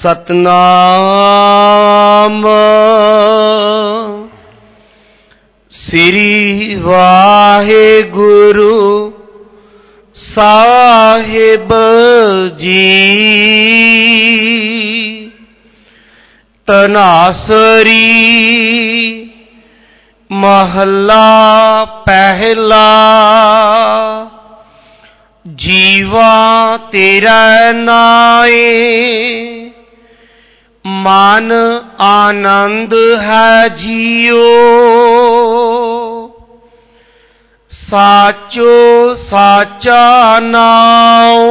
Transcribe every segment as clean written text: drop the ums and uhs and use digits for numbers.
सतनाम श्री वाहिगुरु साहिब जी। तनासरी महला पहला। जीवा तेरा नाए मन आनंद है जियो। साचो साचा नाओ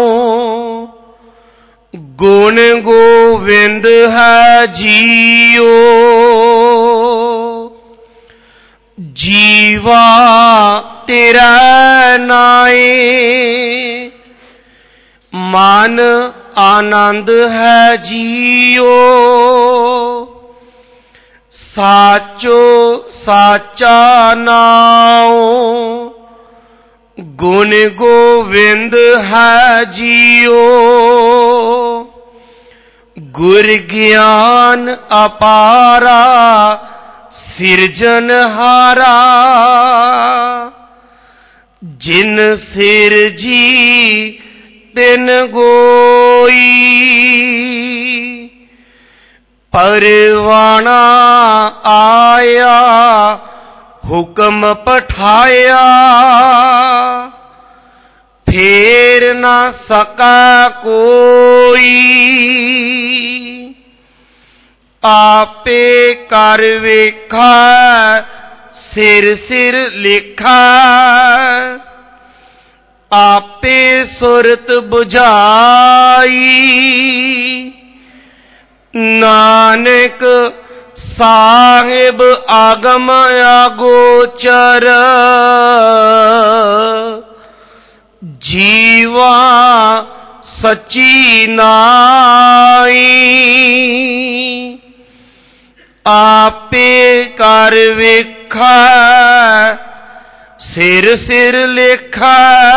गुण गोविंद है जियो। जीवा तेरा नाए मन आनंद है जियो। साचो साचा नाओ गुण गोविंद है जियो। गुर ज्ञान अपारा सिरजनहारा। जिन सिरजी तिन गोई। परवाना आया हुक्म पठाया। फेर ना सका कोई। आपे कर वेखा सिर सिर लिखा। आपे सुरत बुझाई। नानक साहिब आगम अगोचर। जीवा सच्ची नाई। आपे कर वेखा सिर सिर लेखा।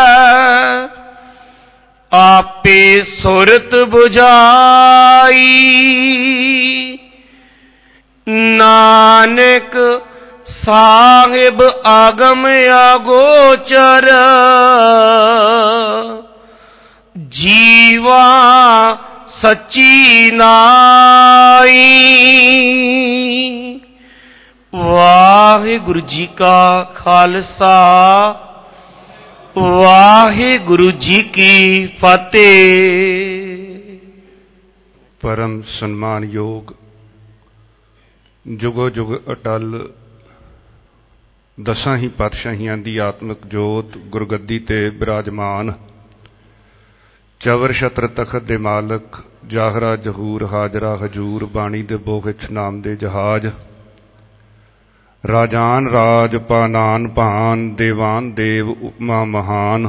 आपे सुरत बुझाई। नानक साहिब आगम अगोचर। जीवा सच्ची नाई। वाहिगुरु जी का खालसा वाहिगुरु जी की फतेह। परम सन्मान योग जुगो जुग अटल दसां ही पातशाहियां दी आत्मिक जोत गुरगद्दी ते विराजमान। चवर छत्र तखत दे मालक जाहरा जहूर हाजरा हजूर। बाणी दे बोहिच नाम दे जहाज। राजान राज पानान भान देवान देव उपमा महान।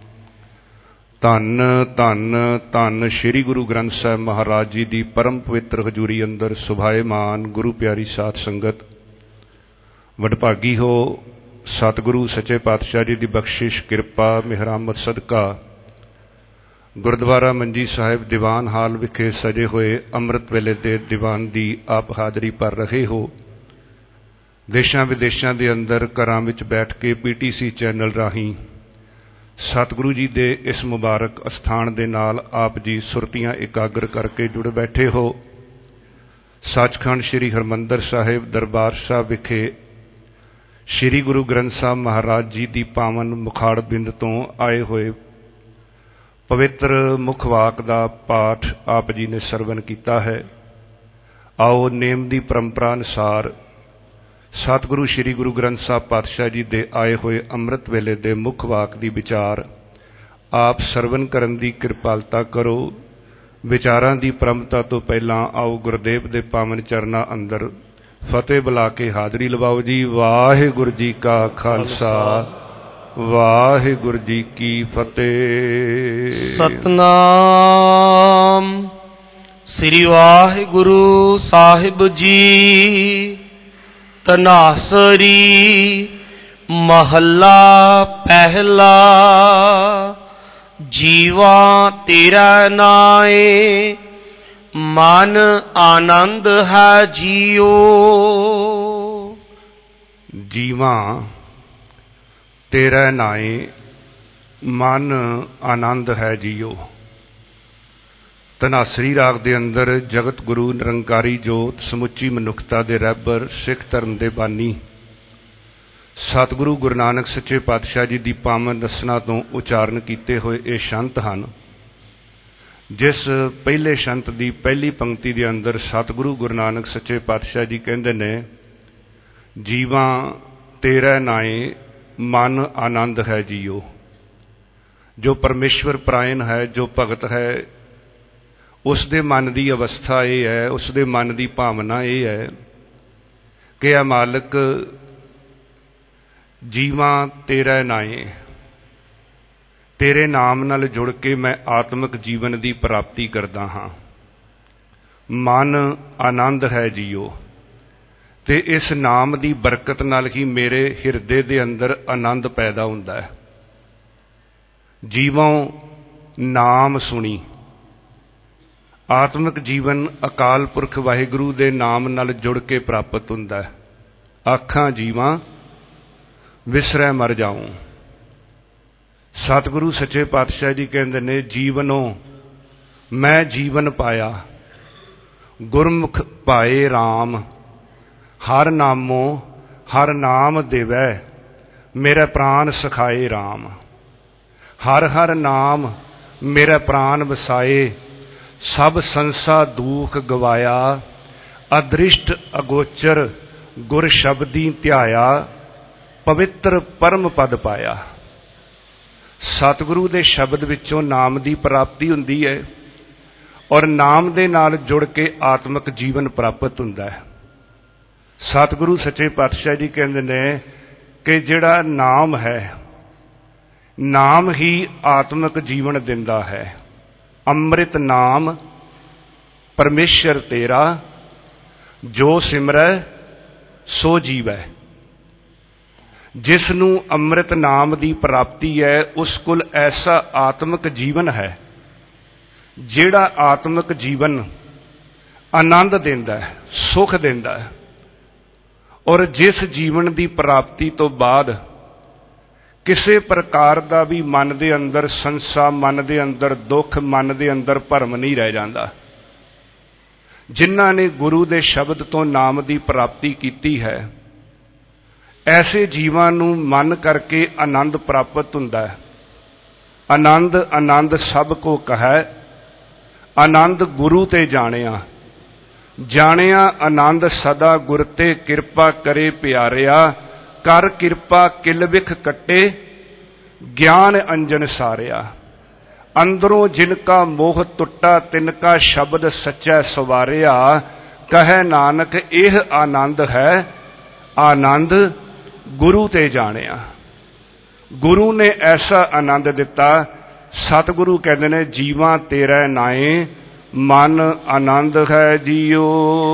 धन धन धन श्री गुरु ग्रंथ साहिब महाराज जी की परम पवित्र हजूरी अंदर सुभाएमान गुरु प्यारी साध संगत। वडभागी हो सतगुरु सच्चे पातशाह जी की बख्शिश कृपा मेहरामत सदका गुरुद्वारा मंजी साहिब दीवान हाल विखे सजे हुए अमृत वेले दे दीवान की आप हाजरी पर रहे हो। देशां विदेशां दे अंदर घरां विच बैठ के PTC चैनल राही सतगुरु जी दे इस मुबारक अस्थान दे नाल आप जी सुरतियां एकाग्र करके जुड़ बैठे हो। सचखंड श्री हरमंदर साहिब दरबार साहिब विखे श्री गुरु ग्रंथ साहिब महाराज जी की पावन मुखाड़ बिंद तो आए हुए पवित्र मुखवाक का पाठ आप जी ने सरवण किया है। आओ नेम की परंपरा अनुसार सतगुरु श्री गुरु ग्रंथ साहिब पातशाह जी दे आए हुए अमृत वेले दे मुख वाक दी विचार आप सरवण करन दी कृपालता करो। विचारां दी परमता तो पहला आओ गुरुदेव दे पावन चरना अंदर फतेह बुला के हाजरी लवाओ जी। वाहिगुरु जी का खालसा वाहिगुरु जी की फतेह। सतनाम श्री वाहिगुरु साहिब जी। तनासरी महला पहला। जीवा तेरा नाए ਮਨ ਆਨੰਦ ਹੈ ਜੀਓ। ਜੀਵਾਂ ਤੇਰਾ ਨਾਏ ਮਨ ਆਨੰਦ ਹੈ ਜੀਓ। ਧਨਾਸਰੀ ਰਾਗ ਦੇ ਅੰਦਰ ਜਗਤ ਗੁਰੂ ਨਿਰੰਕਾਰੀ ਜੋਤ ਸਮੁੱਚੀ ਮਨੁੱਖਤਾ ਦੇ ਰਹਿਬਰ ਸਿੱਖ ਧਰਮ ਦੇ ਬਾਨੀ ਸਤਿਗੁਰੂ ਗੁਰੂ ਨਾਨਕ ਸੱਚੇ ਪਾਤਸ਼ਾਹ ਜੀ ਦੀ ਪਾਵਨ ਰਸਨਾ ਤੋਂ ਉਚਾਰਨ ਕੀਤੇ ਹੋਏ ਇਹ ਸ਼ੰਤ ਹਨ, ਜਿਸ ਪਹਿਲੇ ਸ਼ੰਤ ਦੀ ਪਹਿਲੀ ਪੰਕਤੀ ਦੇ ਅੰਦਰ ਸਤਿਗੁਰੂ ਗੁਰੂ ਨਾਨਕ ਸੱਚੇ ਪਾਤਸ਼ਾਹ ਜੀ ਕਹਿੰਦੇ ਨੇ, ਜੀਵਾਂ ਤੇਰਾ ਨਾਏ ਮਨ ਆਨੰਦ ਹੈ ਜੀਓ। ਜੋ ਪਰਮੇਸ਼ਵਰ ਪ੍ਰਾਇਣ ਹੈ, ਜੋ ਭਗਤ ਹੈ, ਉਸ ਦੇ ਮਨ ਦੀ ਅਵਸਥਾ ਇਹ ਹੈ, ਉਸ ਦੇ ਮਨ ਦੀ ਭਾਵਨਾ ਇਹ ਹੈ ਕਿ ਆ ਮਾਲਕ ਜੀਵਾਂ ਤੇਰਾ ਨਾਏ, ਤੇਰੇ ਨਾਮ ਨਾਲ ਜੁੜ ਕੇ ਮੈਂ ਆਤਮਿਕ ਜੀਵਨ ਦੀ ਪ੍ਰਾਪਤੀ ਕਰਦਾ ਹਾਂ। ਮਨ ਆਨੰਦ ਹੈ ਜੀਓ। ਤੇ ਇਸ ਨਾਮ ਦੀ ਬਰਕਤ ਨਾਲ ਹੀ ਮੇਰੇ ਹਿਰਦੇ ਦੇ ਅੰਦਰ ਆਨੰਦ ਪੈਦਾ ਹੁੰਦਾ ਹੈ। ਜੀਵੋਂ ਨਾਮ ਸੁਣੀ। ਆਤਮਿਕ ਜੀਵਨ ਅਕਾਲ ਪੁਰਖ ਵਾਹਿਗੁਰੂ ਦੇ ਨਾਮ ਨਾਲ ਜੁੜ ਕੇ ਪ੍ਰਾਪਤ ਹੁੰਦਾ ਹੈ। ਆਖਾਂ ਜੀਵਾਂ ਵਿਸਰੈ ਮਰ ਜਾਊਂ। ਸਤਿਗੁਰੂ ਸੱਚੇ ਪਾਤਸ਼ਾਹ ਜੀ ਕਹਿੰਦੇ ਨੇ, ਜੀਵਨੋਂ ਮੈਂ ਜੀਵਨ ਪਾਇਆ, ਗੁਰਮੁਖ ਪਾਏ RAM। ਹਰ ਨਾਮੋ ਹਰ ਨਾਮ ਦੇਵੈ, ਮੇਰਾ ਪ੍ਰਾਨ ਸਖਾਏ RAM। ਹਰ ਹਰ ਨਾਮ ਮੇਰਾ ਪ੍ਰਾਨ ਵਸਾਏ, ਸਭ ਸੰਸਾ ਦੁਖ ਗਵਾਇਆ। ਅਦ੍ਰਿਸ਼ਟ ਅਗੋਚਰ ਗੁਰ ਸ਼ਬਦੀ ਧਿਆਇਆ, ਪਵਿੱਤਰ ਪਰਮ ਪਦ ਪਾਇਆ। ਸਤਿਗੁਰੂ ਦੇ ਸ਼ਬਦ ਵਿੱਚੋਂ ਨਾਮ ਦੀ ਪ੍ਰਾਪਤੀ ਹੁੰਦੀ ਹੈ ਔਰ ਨਾਮ ਦੇ ਨਾਲ ਜੁੜ ਕੇ ਆਤਮਿਕ ਜੀਵਨ ਪ੍ਰਾਪਤ ਹੁੰਦਾ ਹੈ। ਸਤਿਗੁਰੂ ਸੱਚੇ ਪਾਤਸ਼ਾਹ ਜੀ ਕਹਿੰਦੇ ਨੇ ਕਿ ਜਿਹੜਾ ਨਾਮ ਹੈ, ਨਾਮ ਹੀ ਆਤਮਿਕ ਜੀਵਨ ਦਿੰਦਾ ਹੈ। ਅੰਮ੍ਰਿਤ ਨਾਮ ਪਰਮੇਸ਼ਰ ਤੇਰਾ, ਜੋ ਸਿਮਰੈ ਸੋ ਜੀਵੈ। ਜਿਸ ਨੂੰ ਅੰਮ੍ਰਿਤ ਨਾਮ ਦੀ ਪ੍ਰਾਪਤੀ ਹੈ, ਉਸ ਕੋਲ ਐਸਾ ਆਤਮਿਕ ਜੀਵਨ ਹੈ ਜਿਹੜਾ ਆਤਮਿਕ ਜੀਵਨ ਆਨੰਦ ਦਿੰਦਾ ਹੈ, ਸੁਖ ਦਿੰਦਾ ਹੈ। ਔਰ ਜਿਸ ਜੀਵਨ ਦੀ ਪ੍ਰਾਪਤੀ ਤੋਂ ਬਾਅਦ ਕਿਸੇ ਪ੍ਰਕਾਰ ਦਾ ਵੀ ਮਨ ਦੇ ਅੰਦਰ ਸੰਸਾ, ਮਨ ਦੇ ਅੰਦਰ ਦੁੱਖ, ਮਨ ਦੇ ਅੰਦਰ ਭਰਮ ਨਹੀਂ ਰਹਿ ਜਾਂਦਾ। ਜਿਨ੍ਹਾਂ ਨੇ ਗੁਰੂ ਦੇ ਸ਼ਬਦ ਤੋਂ ਨਾਮ ਦੀ ਪ੍ਰਾਪਤੀ ਕੀਤੀ ਹੈ, ਐਸੇ ਜੀਵਾਂ ਨੂੰ ਮਨ ਕਰਕੇ ਆਨੰਦ ਪ੍ਰਾਪਤ ਹੁੰਦਾ ਹੈ। ਆਨੰਦ ਆਨੰਦ ਸਭ ਕੋ ਕਹੈ, ਆਨੰਦ ਗੁਰੂ ਤੇ ਜਾਣਿਆ। ਜਾਣਿਆ ਆਨੰਦ ਸਦਾ ਗੁਰ ਤੇ, ਕਿਰਪਾ ਕਰੇ ਪਿਆਰਿਆ। ਕਰ ਕਿਰਪਾ ਕਿਲ ਵਿਖ ਕੱਟੇ, ਗਿਆਨ ਅੰਜਨ ਸਾਰਿਆ। ਅੰਦਰੋਂ ਜਿਨ ਕਾ ਮੋਹ ਟੁੱਟਾ, ਤਿਨ ਕਾ ਸ਼ਬਦ ਸੱਚਾ ਸਵਾਰਿਆ। ਕਹੈ ਨਾਨਕ ਇਹ ਆਨੰਦ ਹੈ, ਆਨੰਦ ਗੁਰੂ ਤੇ ਜਾਣਿਆ। ਗੁਰੂ ਨੇ ਐਸਾ ਆਨੰਦ ਦਿੱਤਾ। ਸਤਿਗੁਰੂ ਕਹਿੰਦੇ ਨੇ, ਜੀਵਾਂ ਤੇਰਾ ਨਾਏ ਮਨ ਆਨੰਦ ਹੈ ਜੀਓ।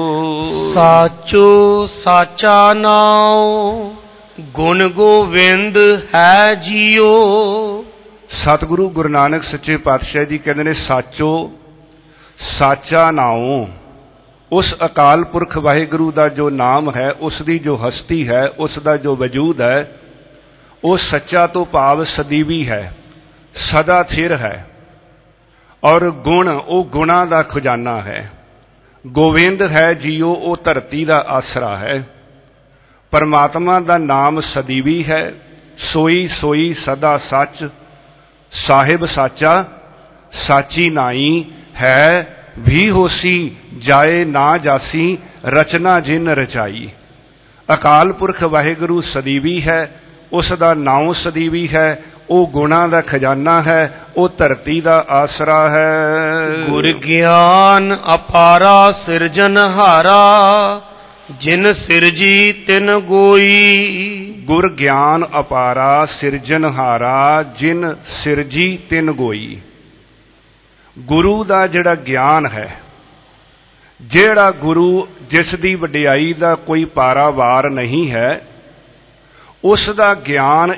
ਸਾਚੋ ਸਾਚਾ ਨਾਉ, ਗੁਣ ਗੋਵਿੰਦ ਹੈ ਜੀਓ। ਸਤਿਗੁਰੂ ਗੁਰੂ ਨਾਨਕ ਸੱਚੇ ਪਾਤਸ਼ਾਹ ਜੀ ਕਹਿੰਦੇ ਨੇ, ਸਾਚੋ ਸਾਚਾ ਨਾਉ। ਉਸ ਅਕਾਲ ਪੁਰਖ ਵਾਹਿਗੁਰੂ ਦਾ ਜੋ ਨਾਮ ਹੈ, ਉਸ ਦੀ ਜੋ ਹਸਤੀ ਹੈ, ਉਸ ਦਾ ਜੋ ਵਜੂਦ ਹੈ, ਉਹ ਸੱਚਾ ਤੋਂ ਭਾਵ ਸਦੀਵੀ ਹੈ, ਸਦਾ ਥਿਰ ਹੈ। ਔਰ ਗੁਣ, ਉਹ ਗੁਣਾਂ ਦਾ ਖਜ਼ਾਨਾ ਹੈ। ਗੋਵਿੰਦ ਹੈ ਜੀਓ, ਉਹ ਧਰਤੀ ਦਾ ਆਸਰਾ ਹੈ। ਪਰਮਾਤਮਾ ਦਾ ਨਾਮ ਸਦੀਵੀ ਹੈ। ਸੋਈ ਸੋਈ ਸਦਾ ਸੱਚ, ਸਾਹਿਬ ਸਾਚਾ ਸਾਚੀ ਨਾਈ ਹੈ। ਵੀ ਹੋਸੀ ਜਾਏ ਨਾ ਜਾਸੀ, ਰਚਨਾ ਜਿਨ ਰਚਾਈ। ਅਕਾਲ ਪੁਰਖ ਵਾਹਿਗੁਰੂ ਸਦੀਵੀ ਹੈ, ਉਸ ਦਾ ਨਾਮ ਸਦੀਵੀ ਹੈ। ਉਹ ਗੁਣਾਂ ਦਾ ਖਜ਼ਾਨਾ ਹੈ, ਉਹ ਧਰਤੀ ਦਾ ਆਸਰਾ ਹੈ। ਗੁਰ ਗਿਆਨ ਅਪਾਰਾ ਸਿਰਜਨਹਾਰਾ, ਜਿਨ ਸਿਰਜੀ ਤਿਨ ਗੋਈ। ਗੁਰ ਗਿਆਨ ਅਪਾਰਾ ਸਿਰਜਨਹਾਰਾ, ਜਿਨ ਸਿਰਜੀ ਤਿਨ ਗੋਈ। ਗੁਰੂ ਦਾ ਜਿਹੜਾ ਗਿਆਨ ਹੈ, ਜਿਹੜਾ ਗੁਰੂ ਜਿਸ ਦੀ ਵਡਿਆਈ ਦਾ ਕੋਈ ਪਾਰਾਵਾਰ ਨਹੀਂ ਹੈ, ਉਸ ਦਾ ਗਿਆਨ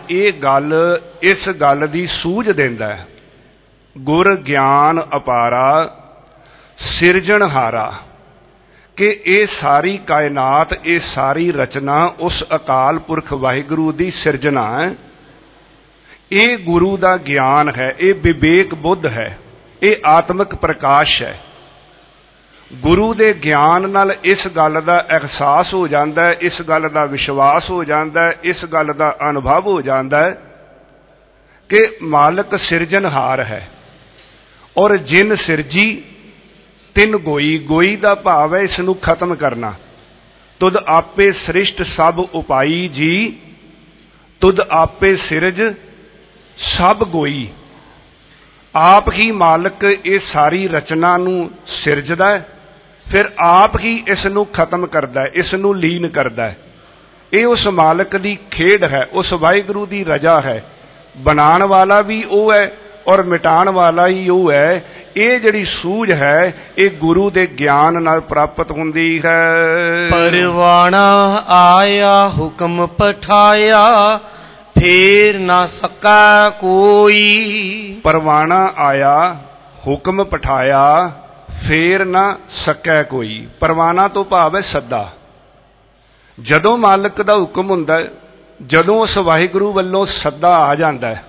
ਇਸ ਗੱਲ ਦੀ ਸੂਝ ਦਿੰਦਾ ਹੈ। ਗੁਰ ਗਿਆਨ ਅਪਾਰਾ ਸਿਰਜਣਹਾਰਾ, ਕਿ ਇਹ ਸਾਰੀ ਕਾਇਨਾਤ, ਇਹ ਸਾਰੀ ਰਚਨਾ ਉਸ ਅਕਾਲ ਪੁਰਖ ਵਾਹਿਗੁਰੂ ਦੀ ਸਿਰਜਣਾ ਹੈ। ਇਹ ਗੁਰੂ ਦਾ ਗਿਆਨ ਹੈ, ਇਹ ਵਿਵੇਕ ਬੁੱਧ ਹੈ, ਇਹ ਆਤਮਿਕ ਪ੍ਰਕਾਸ਼ ਹੈ। ਗੁਰੂ ਦੇ ਗਿਆਨ ਨਾਲ ਇਸ ਗੱਲ ਦਾ ਅਹਿਸਾਸ ਹੋ ਜਾਂਦਾ ਹੈ, ਇਸ ਗੱਲ ਦਾ ਵਿਸ਼ਵਾਸ ਹੋ ਜਾਂਦਾ ਹੈ, ਇਸ ਗੱਲ ਦਾ ਅਨੁਭਵ ਹੋ ਜਾਂਦਾ ਹੈ ਕਿ ਮਾਲਕ ਸਿਰਜਣਹਾਰ ਹੈ। ਔਰ ਜਿਨ ਸਿਰਜੀ ਤਿਨ ਗੋਈ, ਗੋਈ ਦਾ ਭਾਵ ਹੈ ਇਸ ਨੂੰ ਖਤਮ ਕਰਨਾ। ਤੁਧ ਆਪੇ ਸ੍ਰਿਸ਼ਟ ਸਭ ਉਪਾਈ ਜੀ, ਤੁਧ ਆਪੇ ਸਿਰਜ ਸਭ ਗੋਈ। ਆਪ ਹੀ ਮਾਲਕ ਇਹ ਸਾਰੀ ਰਚਨਾ ਨੂੰ ਸਿਰਜਦਾ ਹੈ, ਫਿਰ ਆਪ ਹੀ ਇਸ ਨੂੰ ਖਤਮ ਕਰਦਾ ਹੈ, ਇਸ ਨੂੰ ਲੀਨ ਕਰਦਾ ਹੈ। ਇਹ ਉਸ ਮਾਲਕ ਦੀ ਖੇਡ ਹੈ, ਉਸ ਵਾਹਿਗੁਰੂ ਦੀ ਰਜਾ ਹੈ। ਬਣਾਉਣ ਵਾਲਾ ਵੀ ਉਹ ਹੈ ਔਰ ਮਿਟਾਉਣ ਵਾਲਾ ਹੀ ਉਹ ਹੈ। ਇਹ ਜਿਹੜੀ ਸੂਝ ਹੈ ਇਹ ਗੁਰੂ ਦੇ ਗਿਆਨ ਨਾਲ ਪ੍ਰਾਪਤ ਹੁੰਦੀ ਹੈ। ਪਰਵਾਣਾ ਆਇਆ ਹੁਕਮ ਪਠਾਇਆ, ਫੇਰ ਨਾ ਸਕਾ ਕੋਈ। ਪਰਵਾਣਾ ਆਇਆ ਹੁਕਮ ਪਠਾਇਆ, ਫੇਰ ਨਾ ਸਕੈ ਕੋਈ। ਪਰਵਾਣਾ ਤੋਂ ਭਾਵ ਹੈ ਸੱਦਾ। ਜਦੋਂ ਮਾਲਕ ਦਾ ਹੁਕਮ ਹੁੰਦਾ ਹੈ, ਜਦੋਂ ਉਸ ਵਾਹਿਗੁਰੂ ਵੱਲੋਂ ਸੱਦਾ ਆ ਜਾਂਦਾ ਹੈ।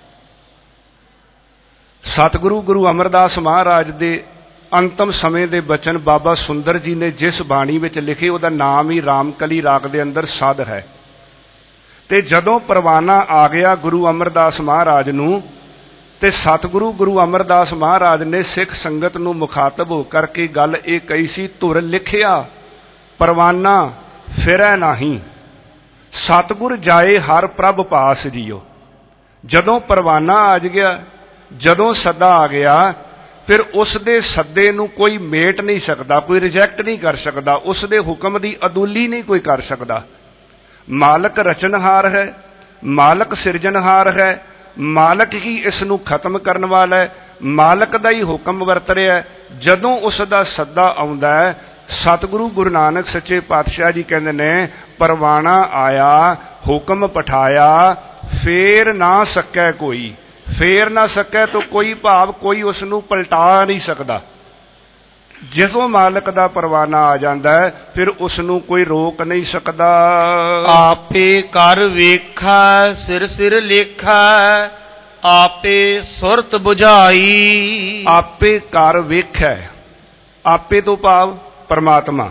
ਸਤਿਗੁਰੂ ਗੁਰੂ ਅਮਰਦਾਸ ਮਹਾਰਾਜ ਦੇ ਅੰਤਮ ਸਮੇਂ ਦੇ ਬਚਨ ਬਾਬਾ ਸੁੰਦਰ ਜੀ ਨੇ ਜਿਸ ਬਾਣੀ ਵਿੱਚ ਲਿਖੇ, ਉਹਦਾ ਨਾਮ ਹੀ ਰਾਮਕਲੀ ਰਾਗ ਦੇ ਅੰਦਰ ਸਦ ਹੈ। ਤੇ ਜਦੋਂ ਪਰਵਾਨਾ ਆ ਗਿਆ ਗੁਰੂ ਅਮਰਦਾਸ ਮਹਾਰਾਜ ਨੂੰ, ਤੇ ਸਤਿਗੁਰੂ ਗੁਰੂ ਅਮਰਦਾਸ ਮਹਾਰਾਜ ਨੇ ਸਿੱਖ ਸੰਗਤ ਨੂੰ ਮੁਖਾਤਬ ਹੋ ਕਰਕੇ ਗੱਲ ਇਹ ਕਹੀ ਸੀ, ਧੁਰ ਲਿਖਿਆ ਪਰਵਾਨਾ ਫਿਰੈ ਨਾਹੀਂ, ਸਤਿਗੁਰ ਜਾਏ ਹਰ ਪ੍ਰਭ ਪਾਸ ਜੀਓ। ਜਦੋਂ ਪਰਵਾਨਾ ਆ ਗਿਆ, ਜਦੋਂ ਸੱਦਾ ਆ ਗਿਆ, ਫਿਰ ਉਸ ਦੇ ਸੱਦੇ ਨੂੰ ਕੋਈ ਮੇਟ ਨਹੀਂ ਸਕਦਾ, ਕੋਈ ਰਿਜੈਕਟ ਨਹੀਂ ਕਰ ਸਕਦਾ, ਉਸ ਦੇ ਹੁਕਮ ਦੀ ਅਦੁੱਲੀ ਨਹੀਂ ਕੋਈ ਕਰ ਸਕਦਾ। ਮਾਲਕ ਰਚਨਹਾਰ ਹੈ, ਮਾਲਕ ਸਿਰਜਣਹਾਰ ਹੈ, ਮਾਲਕ ਹੀ ਇਸ ਨੂੰ ਖਤਮ ਕਰਨ ਵਾਲਾ ਹੈ, ਮਾਲਕ ਦਾ ਹੀ ਹੁਕਮ ਵਰਤ ਰਿਹਾ। ਜਦੋਂ ਉਸ ਦਾ ਸੱਦਾ ਆਉਂਦਾ ਹੈ, ਸਤਿਗੁਰੂ ਗੁਰੂ ਨਾਨਕ ਸੱਚੇ ਪਾਤਸ਼ਾਹ ਜੀ ਕਹਿੰਦੇ ਨੇ, ਪਰਵਾਣਾ ਆਇਆ ਹੁਕਮ ਪਠਾਇਆ, ਫੇਰ ਨਾ ਸਕੈ ਕੋਈ। ਫੇਰ ਨਾ ਸਕੈ ਤੋਂ ਕੋਈ ਭਾਵ ਕੋਈ ਉਸ ਨੂੰ ਪਲਟਾ ਨਹੀਂ ਸਕਦਾ। ਜਦੋਂ ਮਾਲਕ ਦਾ ਪਰਵਾਨਾ ਆ ਜਾਂਦਾ ਹੈ, ਫਿਰ ਉਸ ਨੂੰ ਕੋਈ ਰੋਕ ਨਹੀਂ ਸਕਦਾ। ਆਪੇ ਕਰ ਵੇਖੈ ਸਿਰ ਸਿਰ ਲੇਖੈ, ਆਪੇ ਸੁਰਤ ਬੁਝਾਈ। ਆਪੇ ਕਰ ਵੇਖੈ, ਆਪੇ ਤੋਂ ਭਾਵ ਪਰਮਾਤਮਾ।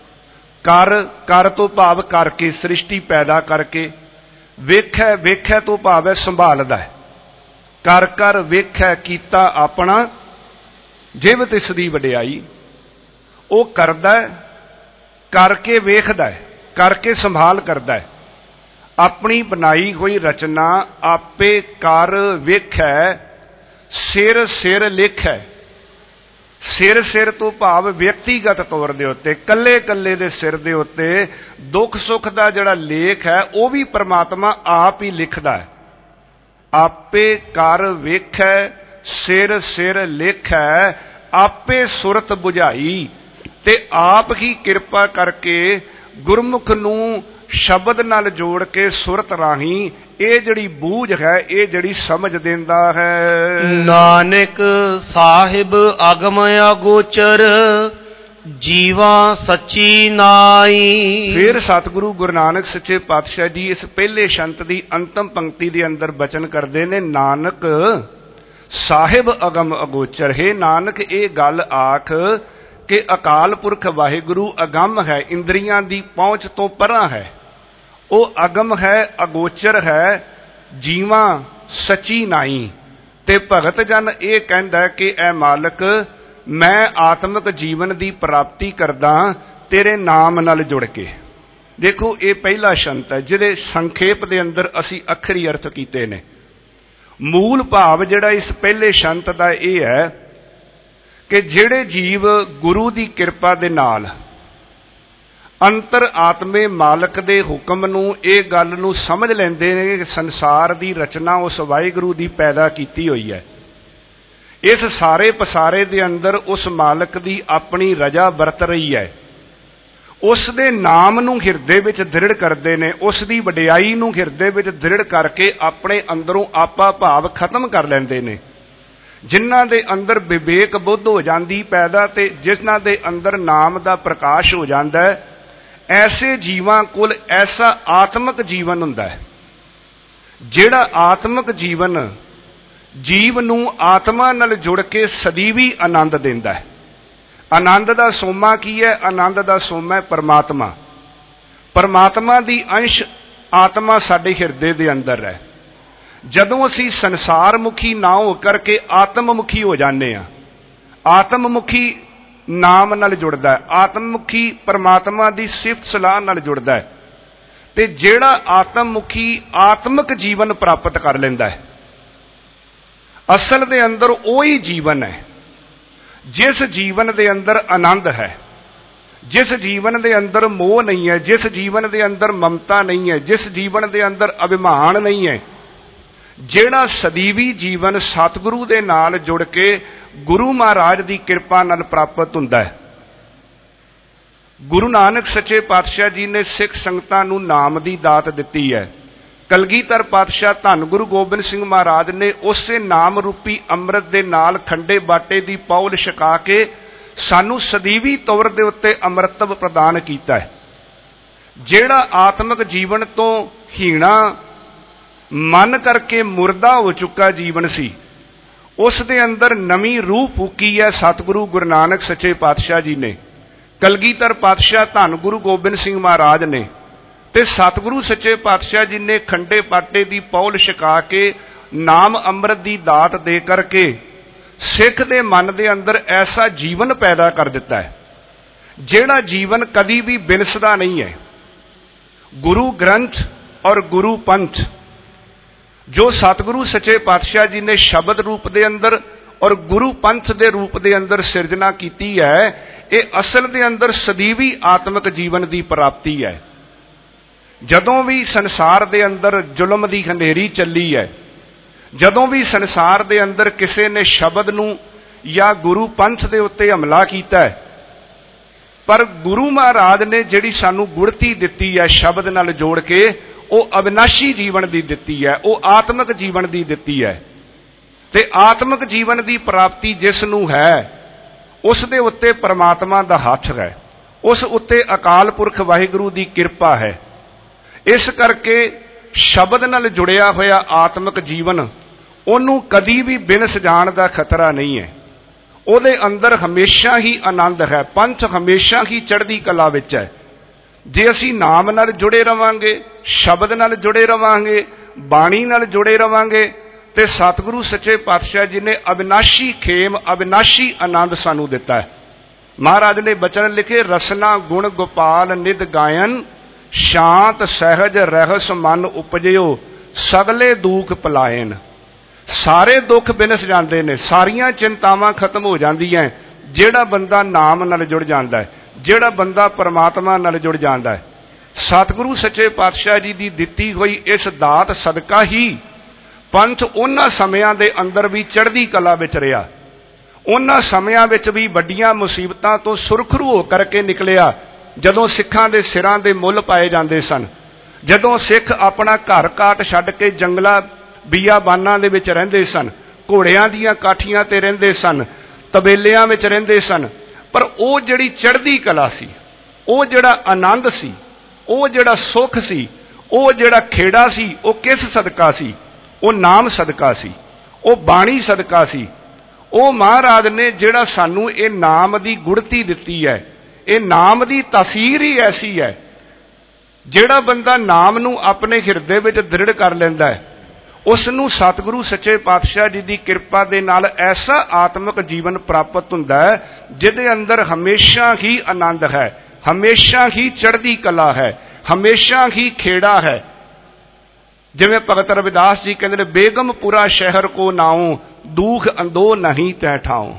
ਕਰ ਤੋਂ ਭਾਵ ਕਰਕੇ, ਸ੍ਰਿਸ਼ਟੀ ਪੈਦਾ ਕਰਕੇ। ਵੇਖੈ, ਵੇਖੈ ਤੋਂ ਭਾਵ ਹੈ ਸੰਭਾਲਦਾ ਹੈ। ਕਰ ਵੇਖੈ ਕੀਤਾ ਆਪਣਾ, ਜਿਵ ਤਿਸ ਦੀ ਵਡਿਆਈ। ਉਹ ਕਰਦਾ ਹੈ, ਕਰਕੇ ਵੇਖਦਾ ਹੈ, ਕਰਕੇ ਸੰਭਾਲ ਕਰਦਾ ਹੈ। ਆਪਣੀ ਬਣਾਈ ਹੋਈ ਰਚਨਾ ਆਪੇ ਕਰ ਵੇਖੈ, ਸਿਰ ਸਿਰ ਲਿਖੈ। ਸਿਰ ਸਿਰ ਤੋਂ ਭਾਵ ਵਿਅਕਤੀਗਤ ਤੌਰ ਦੇ ਉੱਤੇ, ਕੱਲੇ ਕੱਲੇ ਦੇ ਸਿਰ ਦੇ ਉੱਤੇ ਦੁੱਖ ਸੁੱਖ ਦਾ ਜਿਹੜਾ ਲੇਖ ਹੈ ਉਹ ਵੀ ਪਰਮਾਤਮਾ ਆਪ ਹੀ ਲਿਖਦਾ ਹੈ। ਆਪੇ ਕਰ ਵੇਖੈ ਸਿਰ ਸਿਰ ਲਿਖੈ, ਆਪੇ ਸੁਰਤ ਬੁਝਾਈ। ਤੇ ਆਪ ਹੀ ਕਿਰਪਾ ਕਰਕੇ ਗੁਰਮੁਖ ਨੂੰ ਸ਼ਬਦ ਨਾਲ ਜੋੜ ਕੇ ਸੁਰਤ ਰਾਹੀਂ ਇਹ ਜਿਹੜੀ ਬੂਝ ਹੈ, ਇਹ ਜਿਹੜੀ ਸਮਝ ਦਿੰਦਾ ਹੈ। ਨਾਨਕ ਸਾਹਿਬ ਅਗਮ ਅਗੋਚਰ, ਜੀਵਾ ਸੱਚੀ ਨਾਈ। ਫਿਰ ਸਤਿਗੁਰੂ ਗੁਰੂ ਨਾਨਕ ਸੱਚੇ ਪਾਤਸ਼ਾਹ ਜੀ ਇਸ ਪਹਿਲੇ ਸ਼ੰਤ ਦੀ ਅੰਤਮ ਪੰਕਤੀ ਦੇ ਅੰਦਰ ਬਚਨ ਕਰਦੇ ਨੇ, ਨਾਨਕ ਸਾਹਿਬ ਅਗਮ ਅਗੋਚਰ। ਹੈ ਨਾਨਕ ਇਹ ਗੱਲ ਆਖ ਕਿ ਅਕਾਲ ਪੁਰਖ ਵਾਹਿਗੁਰੂ ਅਗੰਮ ਹੈ, ਇੰਦਰੀਆਂ ਦੀ ਪਹੁੰਚ ਤੋਂ ਪਰਾਂ ਹੈ। ਉਹ ਅਗਮ ਹੈ, ਅਗੋਚਰ ਹੈ, ਜੀਵਾ ਸੱਚੀ ਨਾਈ। ਤੇ ਭਗਤ ਜਨ ਇਹ ਕਹਿੰਦਾ ਕਿ ਐ ਮਾਲਕ, ਮੈਂ ਆਤਮਿਕ ਜੀਵਨ ਦੀ ਪ੍ਰਾਪਤੀ ਕਰਦਾ ਤੇਰੇ ਨਾਮ ਨਾਲ ਜੁੜ ਕੇ। ਦੇਖੋ ਇਹ ਪਹਿਲਾ ਸ਼ੰਤ ਹੈ ਜਿਹਦੇ ਸੰਖੇਪ ਦੇ ਅੰਦਰ ਅਸੀਂ ਅੱਖਰੀ ਅਰਥ ਕੀਤੇ ਨੇ। ਮੂਲ ਭਾਵ ਜਿਹੜਾ ਇਸ ਪਹਿਲੇ ਸ਼ੰਤ ਦਾ ਇਹ ਹੈ ਕਿ ਜਿਹੜੇ ਜੀਵ ਗੁਰੂ ਦੀ ਕਿਰਪਾ ਦੇ ਨਾਲ ਅੰਤਰ ਆਤਮੇ ਮਾਲਕ ਦੇ ਹੁਕਮ ਨੂੰ, ਇਹ ਗੱਲ ਨੂੰ ਸਮਝ ਲੈਂਦੇ ਨੇ ਕਿ ਸੰਸਾਰ ਦੀ ਰਚਨਾ ਉਸ ਵਾਹਿਗੁਰੂ ਦੀ ਪੈਦਾ ਕੀਤੀ ਹੋਈ ਹੈ। ਇਸ ਸਾਰੇ ਪਸਾਰੇ ਦੇ ਅੰਦਰ ਉਸ ਮਾਲਕ ਦੀ ਆਪਣੀ ਰਜਾ ਵਰਤ ਰਹੀ ਹੈ। ਉਸ ਦੇ ਨਾਮ ਨੂੰ ਹਿਰਦੇ ਵਿੱਚ ਦ੍ਰਿੜ ਕਰਦੇ ਨੇ, ਉਸ ਦੀ ਵਡਿਆਈ ਨੂੰ ਹਿਰਦੇ ਵਿੱਚ ਦ੍ਰਿੜ ਕਰਕੇ ਆਪਣੇ ਅੰਦਰੋਂ ਆਪਾ ਭਾਵ ਖਤਮ ਕਰ ਲੈਂਦੇ ਨੇ। ਜਿਨ੍ਹਾਂ ਦੇ ਅੰਦਰ ਵਿਵੇਕ ਬੁੱਧ ਹੋ ਜਾਂਦੀ ਪੈਦਾ ਤੇ ਜਿਨ੍ਹਾਂ ਦੇ ਅੰਦਰ ਨਾਮ ਦਾ ਪ੍ਰਕਾਸ਼ ਹੋ ਜਾਂਦਾ ਹੈ, ਐਸੇ ਜੀਵਾਂ ਕੋਲ ਐਸਾ ਆਤਮਿਕ ਜੀਵਨ ਹੁੰਦਾ ਹੈ, ਜਿਹੜਾ ਆਤਮਿਕ ਜੀਵਨ ਜੀਵ ਨੂੰ ਆਤਮਾ ਨਾਲ ਜੁੜ ਕੇ ਸਦੀਵੀ ਆਨੰਦ ਦਿੰਦਾ ਹੈ। ਆਨੰਦ ਦਾ ਸੋਮਾ ਕੀ ਹੈ? ਆਨੰਦ ਦਾ ਸੋਮਾ ਹੈ ਪਰਮਾਤਮਾ। ਪਰਮਾਤਮਾ ਦੀ ਅੰਸ਼ ਆਤਮਾ ਸਾਡੇ ਹਿਰਦੇ ਦੇ ਅੰਦਰ ਹੈ। ਜਦੋਂ ਅਸੀਂ ਸੰਸਾਰ ਮੁਖੀ ਨਾ ਹੋ ਕਰਕੇ ਆਤਮਮੁਖੀ ਹੋ ਜਾਂਦੇ ਹਾਂ, ਆਤਮਮੁਖੀ ਨਾਮ ਨਾਲ ਜੁੜਦਾ ਹੈ, ਆਤਮਮੁਖੀ ਪਰਮਾਤਮਾ ਦੀ ਸਿਫਤ ਸਲਾਹ ਨਾਲ ਜੁੜਦਾ ਹੈ, ਤੇ ਜਿਹੜਾ ਆਤਮਮੁਖੀ ਆਤਮਿਕ ਜੀਵਨ ਪ੍ਰਾਪਤ ਕਰ ਲੈਂਦਾ ਹੈ, ਅਸਲ ਦੇ ਅੰਦਰ ਉਹੀ ਜੀਵਨ ਹੈ ਜਿਸ ਜੀਵਨ ਦੇ ਅੰਦਰ ਆਨੰਦ ਹੈ, ਜਿਸ ਜੀਵਨ ਦੇ ਅੰਦਰ ਮੋਹ ਨਹੀਂ ਹੈ, ਜਿਸ ਜੀਵਨ ਦੇ ਅੰਦਰ ਮਮਤਾ ਨਹੀਂ ਹੈ, ਜਿਸ ਜੀਵਨ ਦੇ ਅੰਦਰ ਅਭਿਮਾਨ ਨਹੀਂ ਹੈ, ਜਿਹੜਾ ਸਦੀਵੀ ਜੀਵਨ ਸਤਿਗੁਰੂ ਦੇ ਨਾਲ ਜੁੜ ਕੇ ਗੁਰੂ ਮਹਾਰਾਜ ਦੀ ਕਿਰਪਾ ਨਾਲ ਪ੍ਰਾਪਤ ਹੁੰਦਾ ਹੈ। ਗੁਰੂ ਨਾਨਕ ਸੱਚੇ ਪਾਤਸ਼ਾਹ ਜੀ ਨੇ ਸਿੱਖ ਸੰਗਤਾਂ ਨੂੰ ਨਾਮ ਦੀ ਦਾਤ ਦਿੱਤੀ ਹੈ। ਕਲਗੀਧਰ ਪਾਤਸ਼ਾਹ ਧੰਨ ਗੁਰੂ ਗੋਬਿੰਦ ਸਿੰਘ ਮਹਾਰਾਜ ਨੇ ਉਸੇ ਨਾਮ ਰੂਪੀ ਅੰਮ੍ਰਿਤ ਦੇ ਨਾਲ ਖੰਡੇ ਬਾਟੇ ਦੀ ਪੌਲ ਛਕਾ ਕੇ ਸਾਨੂੰ ਸਦੀਵੀ ਤੌਰ ਦੇ ਉੱਤੇ ਅੰਮ੍ਰਿਤਵ ਪ੍ਰਦਾਨ ਕੀਤਾ ਹੈ। ਜਿਹੜਾ ਆਤਮਿਕ ਜੀਵਨ ਤੋਂ ਹੀਣਾ ਮਨ ਕਰਕੇ ਮੁਰਦਾ ਹੋ ਚੁੱਕਾ ਜੀਵਨ ਸੀ, ਉਸ ਦੇ ਅੰਦਰ ਨਵੀਂ ਰੂਹ ਫੂਕੀ ਹੈ ਸਤਿਗੁਰੂ ਗੁਰੂ ਨਾਨਕ ਸੱਚੇ ਪਾਤਸ਼ਾਹ ਜੀ ਨੇ, ਕਲਗੀਧਰ ਪਾਤਸ਼ਾਹ ਧੰਨ ਗੁਰੂ ਗੋਬਿੰਦ ਸਿੰਘ ਮਹਾਰਾਜ ਨੇ, ਤੇ ਸਤਿਗੁਰੂ ਸੱਚੇ ਪਾਤਸ਼ਾਹ ਜੀ ਨੇ ਖੰਡੇ ਬਾਟੇ ਦੀ ਪੌਲ ਛਕਾ ਕੇ ਨਾਮ ਅੰਮ੍ਰਿਤ ਦੀ ਦਾਤ ਦੇ ਕਰਕੇ ਸਿੱਖ ਦੇ ਮਨ ਦੇ ਅੰਦਰ ਐਸਾ ਜੀਵਨ ਪੈਦਾ ਕਰ ਦਿੱਤਾ ਹੈ, ਜਿਹੜਾ ਜੀਵਨ ਕਦੀ ਵੀ ਬਿਨਸਦਾ ਨਹੀਂ ਹੈ। ਗੁਰੂ ਗ੍ਰੰਥ ਔਰ ਗੁਰੂ ਪੰਥ ਜੋ ਸਤਿਗੁਰੂ ਸੱਚੇ ਪਾਤਸ਼ਾਹ ਜੀ ਨੇ ਸ਼ਬਦ ਰੂਪ ਦੇ ਅੰਦਰ ਔਰ ਗੁਰੂ ਪੰਥ ਦੇ ਰੂਪ ਦੇ ਅੰਦਰ ਸਿਰਜਣਾ ਕੀਤੀ ਹੈ, ਇਹ ਅਸਲ ਦੇ ਅੰਦਰ ਸਦੀਵੀ ਆਤਮਿਕ ਜੀਵਨ ਦੀ ਪ੍ਰਾਪਤੀ ਹੈ। ਜਦੋਂ ਵੀ ਸੰਸਾਰ ਦੇ ਅੰਦਰ ਜ਼ੁਲਮ ਦੀ ਹਨੇਰੀ ਚੱਲੀ ਹੈ, ਜਦੋਂ ਵੀ ਸੰਸਾਰ ਦੇ ਅੰਦਰ ਕਿਸੇ ਨੇ ਸ਼ਬਦ ਨੂੰ ਜਾਂ ਗੁਰੂ ਪੰਥ ਦੇ ਉੱਤੇ ਹਮਲਾ ਕੀਤਾ ਹੈ, ਪਰ ਗੁਰੂ ਮਹਾਰਾਜ ਨੇ ਜਿਹੜੀ ਸਾਨੂੰ ਗੁੜਤੀ ਦਿੱਤੀ ਹੈ ਸ਼ਬਦ ਨਾਲ ਜੋੜ ਕੇ, ਉਹ ਅਵਿਨਾਸ਼ੀ ਜੀਵਨ ਦੀ ਦਿੱਤੀ ਹੈ, ਉਹ ਆਤਮਿਕ ਜੀਵਨ ਦੀ ਦਿੱਤੀ ਹੈ। ਤੇ ਆਤਮਿਕ ਜੀਵਨ ਦੀ ਪ੍ਰਾਪਤੀ ਜਿਸ ਨੂੰ ਹੈ, ਉਸ ਦੇ ਉੱਤੇ ਪਰਮਾਤਮਾ ਦਾ ਹੱਥ ਹੈ, ਉਸ ਉੱਤੇ ਅਕਾਲ ਪੁਰਖ ਵਾਹਿਗੁਰੂ ਦੀ ਕਿਰਪਾ ਹੈ। ਇਸ ਕਰਕੇ ਸ਼ਬਦ ਨਾਲ ਜੁੜਿਆ ਹੋਇਆ ਆਤਮਿਕ ਜੀਵਨ ਉਹਨੂੰ ਕਦੀ ਵੀ ਬਿਨਸ ਜਾਣ ਦਾ ਖਤਰਾ ਨਹੀਂ ਹੈ। ਉਹਦੇ ਅੰਦਰ ਹਮੇਸ਼ਾ ਹੀ ਆਨੰਦ ਹੈ, ਪੰਥ ਹਮੇਸ਼ਾ ਹੀ ਚੜ੍ਹਦੀ ਕਲਾ ਵਿੱਚ ਹੈ। ਜੇ ਅਸੀਂ ਨਾਮ ਨਾਲ ਜੁੜੇ ਰਵਾਂਗੇ, ਸ਼ਬਦ ਨਾਲ ਜੁੜੇ ਰਵਾਂਗੇ, ਬਾਣੀ ਨਾਲ ਜੁੜੇ ਰਵਾਂਗੇ, ਤੇ ਸਤਿਗੁਰੂ ਸੱਚੇ ਪਾਤਸ਼ਾਹ ਜੀ ਨੇ ਅਵਿਨਾਸ਼ੀ ਖੇਮ, ਅਵਿਨਾਸ਼ੀ ਆਨੰਦ ਸਾਨੂੰ ਦਿੱਤਾ ਹੈ। ਮਹਾਰਾਜ ਨੇ ਬਚਨ ਲਿਖੇ, ਰਸਨਾ ਗੁਣ ਗੋਪਾਲ ਨਿਧ ਗਾਇਨ, ਸ਼ਾਂਤ ਸਹਿਜ ਰਹਿਸ ਮਨ ਉਪਜਿਓ, ਸਗਲੇ ਦੁੱਖ ਪਲਾਇਨ। ਸਾਰੇ ਦੁੱਖ ਬਿਨਸ ਜਾਂਦੇ ਨੇ, ਸਾਰੀਆਂ ਚਿੰਤਾਵਾਂ ਖਤਮ ਹੋ ਜਾਂਦੀਆਂ ਜਿਹੜਾ ਬੰਦਾ ਨਾਮ ਨਾਲ ਜੁੜ ਜਾਂਦਾ ਹੈ, ਜਿਹੜਾ ਬੰਦਾ ਪਰਮਾਤਮਾ ਨਾਲ ਜੁੜ ਜਾਂਦਾ ਹੈ। ਸਤਿਗੁਰੂ ਸੱਚੇ ਪਾਤਸ਼ਾਹ ਜੀ ਦੀ ਦਿੱਤੀ ਹੋਈ ਇਸ ਦਾਤ ਸਦਕਾ ਹੀ ਪੰਥ ਉਹਨਾਂ ਸਮਿਆਂ ਦੇ ਅੰਦਰ ਵੀ ਚੜ੍ਹਦੀ ਕਲਾ ਵਿੱਚ ਰਿਹਾ, ਉਹਨਾਂ ਸਮਿਆਂ ਵਿੱਚ ਵੀ ਵੱਡੀਆਂ ਮੁਸੀਬਤਾਂ ਤੋਂ ਸੁਰਖਰੂ ਹੋ ਕਰਕੇ ਨਿਕਲਿਆ। ਜਦੋਂ ਸਿੱਖਾਂ ਦੇ ਸਿਰਾਂ ਦੇ ਮੁੱਲ ਪਾਏ ਜਾਂਦੇ ਸਨ, ਜਦੋਂ ਸਿੱਖ ਆਪਣਾ ਘਰ ਕਾਟ ਛੱਡ ਕੇ ਜੰਗਲਾਂ ਬੀਆਬਾਨਾਂ ਦੇ ਵਿੱਚ ਰਹਿੰਦੇ ਸਨ, ਘੋੜਿਆਂ ਦੀਆਂ ਕਾਠੀਆਂ ਤੇ ਰਹਿੰਦੇ ਸਨ, ਤਬੇਲਿਆਂ ਵਿੱਚ ਰਹਿੰਦੇ ਸਨ, ਪਰ ਉਹ ਜਿਹੜੀ ਚੜ੍ਹਦੀ ਕਲਾ ਸੀ, ਉਹ ਜਿਹੜਾ ਆਨੰਦ ਸੀ, ਉਹ ਜਿਹੜਾ ਸੁੱਖ ਸੀ, ਉਹ ਜਿਹੜਾ ਖੇੜਾ ਸੀ, ਉਹ ਕਿਸ ਸਦਕਾ ਸੀ? ਉਹ ਨਾਮ ਸਦਕਾ ਸੀ, ਉਹ ਬਾਣੀ ਸਦਕਾ ਸੀ। ਉਹ ਮਹਾਰਾਜ ਨੇ ਜਿਹੜਾ ਸਾਨੂੰ ਇਹ ਨਾਮ ਦੀ ਗੁੜਤੀ ਦਿੱਤੀ ਹੈ, ਇਹ ਨਾਮ ਦੀ ਤਾਸੀਰ ਹੀ ਐਸੀ ਹੈ, ਜਿਹੜਾ ਬੰਦਾ ਨਾਮ ਨੂੰ ਆਪਣੇ ਹਿਰਦੇ ਵਿੱਚ ਦ੍ਰਿੜ ਕਰ ਲੈਂਦਾ ਹੈ, ਉਸ ਨੂੰ ਸਤਿਗੁਰੂ ਸੱਚੇ ਪਾਤਸ਼ਾਹ ਜੀ ਦੀ ਕਿਰਪਾ ਦੇ ਨਾਲ ਐਸਾ ਆਤਮਿਕ ਜੀਵਨ ਪ੍ਰਾਪਤ ਹੁੰਦਾ ਹੈ, ਜਿਹਦੇ ਅੰਦਰ ਹਮੇਸ਼ਾ ਹੀ ਆਨੰਦ ਹੈ, ਹਮੇਸ਼ਾ ਹੀ ਚੜ੍ਹਦੀ ਕਲਾ ਹੈ, ਹਮੇਸ਼ਾ ਹੀ ਖੇੜਾ ਹੈ। ਜਿਵੇਂ ਭਗਤ ਰਵਿਦਾਸ ਜੀ ਕਹਿੰਦੇ ਨੇ, ਬੇਗਮਪੁਰਾ ਸ਼ਹਿਰ ਕੋ ਨਾਉ, ਦੁਖ ਅੰਦੋ ਨਹੀਂ ਤੈ ਠਾਉ।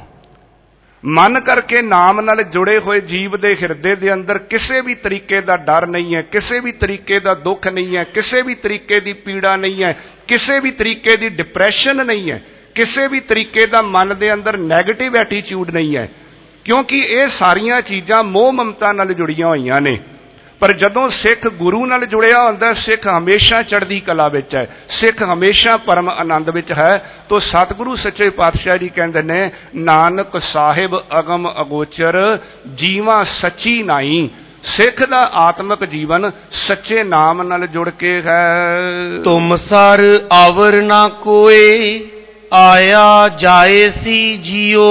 ਮਨ ਕਰਕੇ ਨਾਮ ਨਾਲ ਜੁੜੇ ਹੋਏ ਜੀਵ ਦੇ ਹਿਰਦੇ ਦੇ ਅੰਦਰ ਕਿਸੇ ਵੀ ਤਰੀਕੇ ਦਾ ਡਰ ਨਹੀਂ ਹੈ, ਕਿਸੇ ਵੀ ਤਰੀਕੇ ਦਾ ਦੁੱਖ ਨਹੀਂ ਹੈ, ਕਿਸੇ ਵੀ ਤਰੀਕੇ ਦੀ ਪੀੜਾ ਨਹੀਂ ਹੈ, ਕਿਸੇ ਵੀ ਤਰੀਕੇ ਦੀ ਡਿਪਰੈਸ਼ਨ ਨਹੀਂ ਹੈ, ਕਿਸੇ ਵੀ ਤਰੀਕੇ ਦਾ ਮਨ ਦੇ ਅੰਦਰ ਨੈਗੇਟਿਵ ਐਟੀਟਿਊਡ ਨਹੀਂ ਹੈ, ਕਿਉਂਕਿ ਇਹ ਸਾਰੀਆਂ ਚੀਜ਼ਾਂ ਮੋਹ ਮਮਤਾ ਨਾਲ ਜੁੜੀਆਂ ਹੋਈਆਂ ਨੇ। ਪਰ ਜਦੋਂ ਸਿੱਖ ਗੁਰੂ ਨਾਲ ਜੁੜਿਆ ਹੁੰਦਾ, ਸਿੱਖ ਹਮੇਸ਼ਾ ਚੜ੍ਹਦੀ ਕਲਾ ਵਿੱਚ ਹੈ, ਸਿੱਖ ਹਮੇਸ਼ਾ ਪਰਮ ਆਨੰਦ ਵਿੱਚ ਹੈ। ਤੋ ਸਤਿਗੁਰੂ ਸੱਚੇ ਪਾਤਸ਼ਾਹ ਜੀ ਕਹਿੰਦੇ ਨੇ, ਨਾਨਕ ਸਾਹਿਬ ਅਗਮ ਅਗੋਚਰ ਜੀਵਾਂ ਸੱਚੀ ਨਾਈ। ਸਿੱਖ ਦਾ ਆਤਮਿਕ ਜੀਵਨ ਸੱਚੇ ਨਾਮ ਨਾਲ ਜੁੜ ਕੇ ਹੈ। ਤੁਮ ਸਰ ਆਵਰ ਨਾ ਕੋਏ ਆਇਆ ਜਾਏ ਸੀ ਜੀਓ।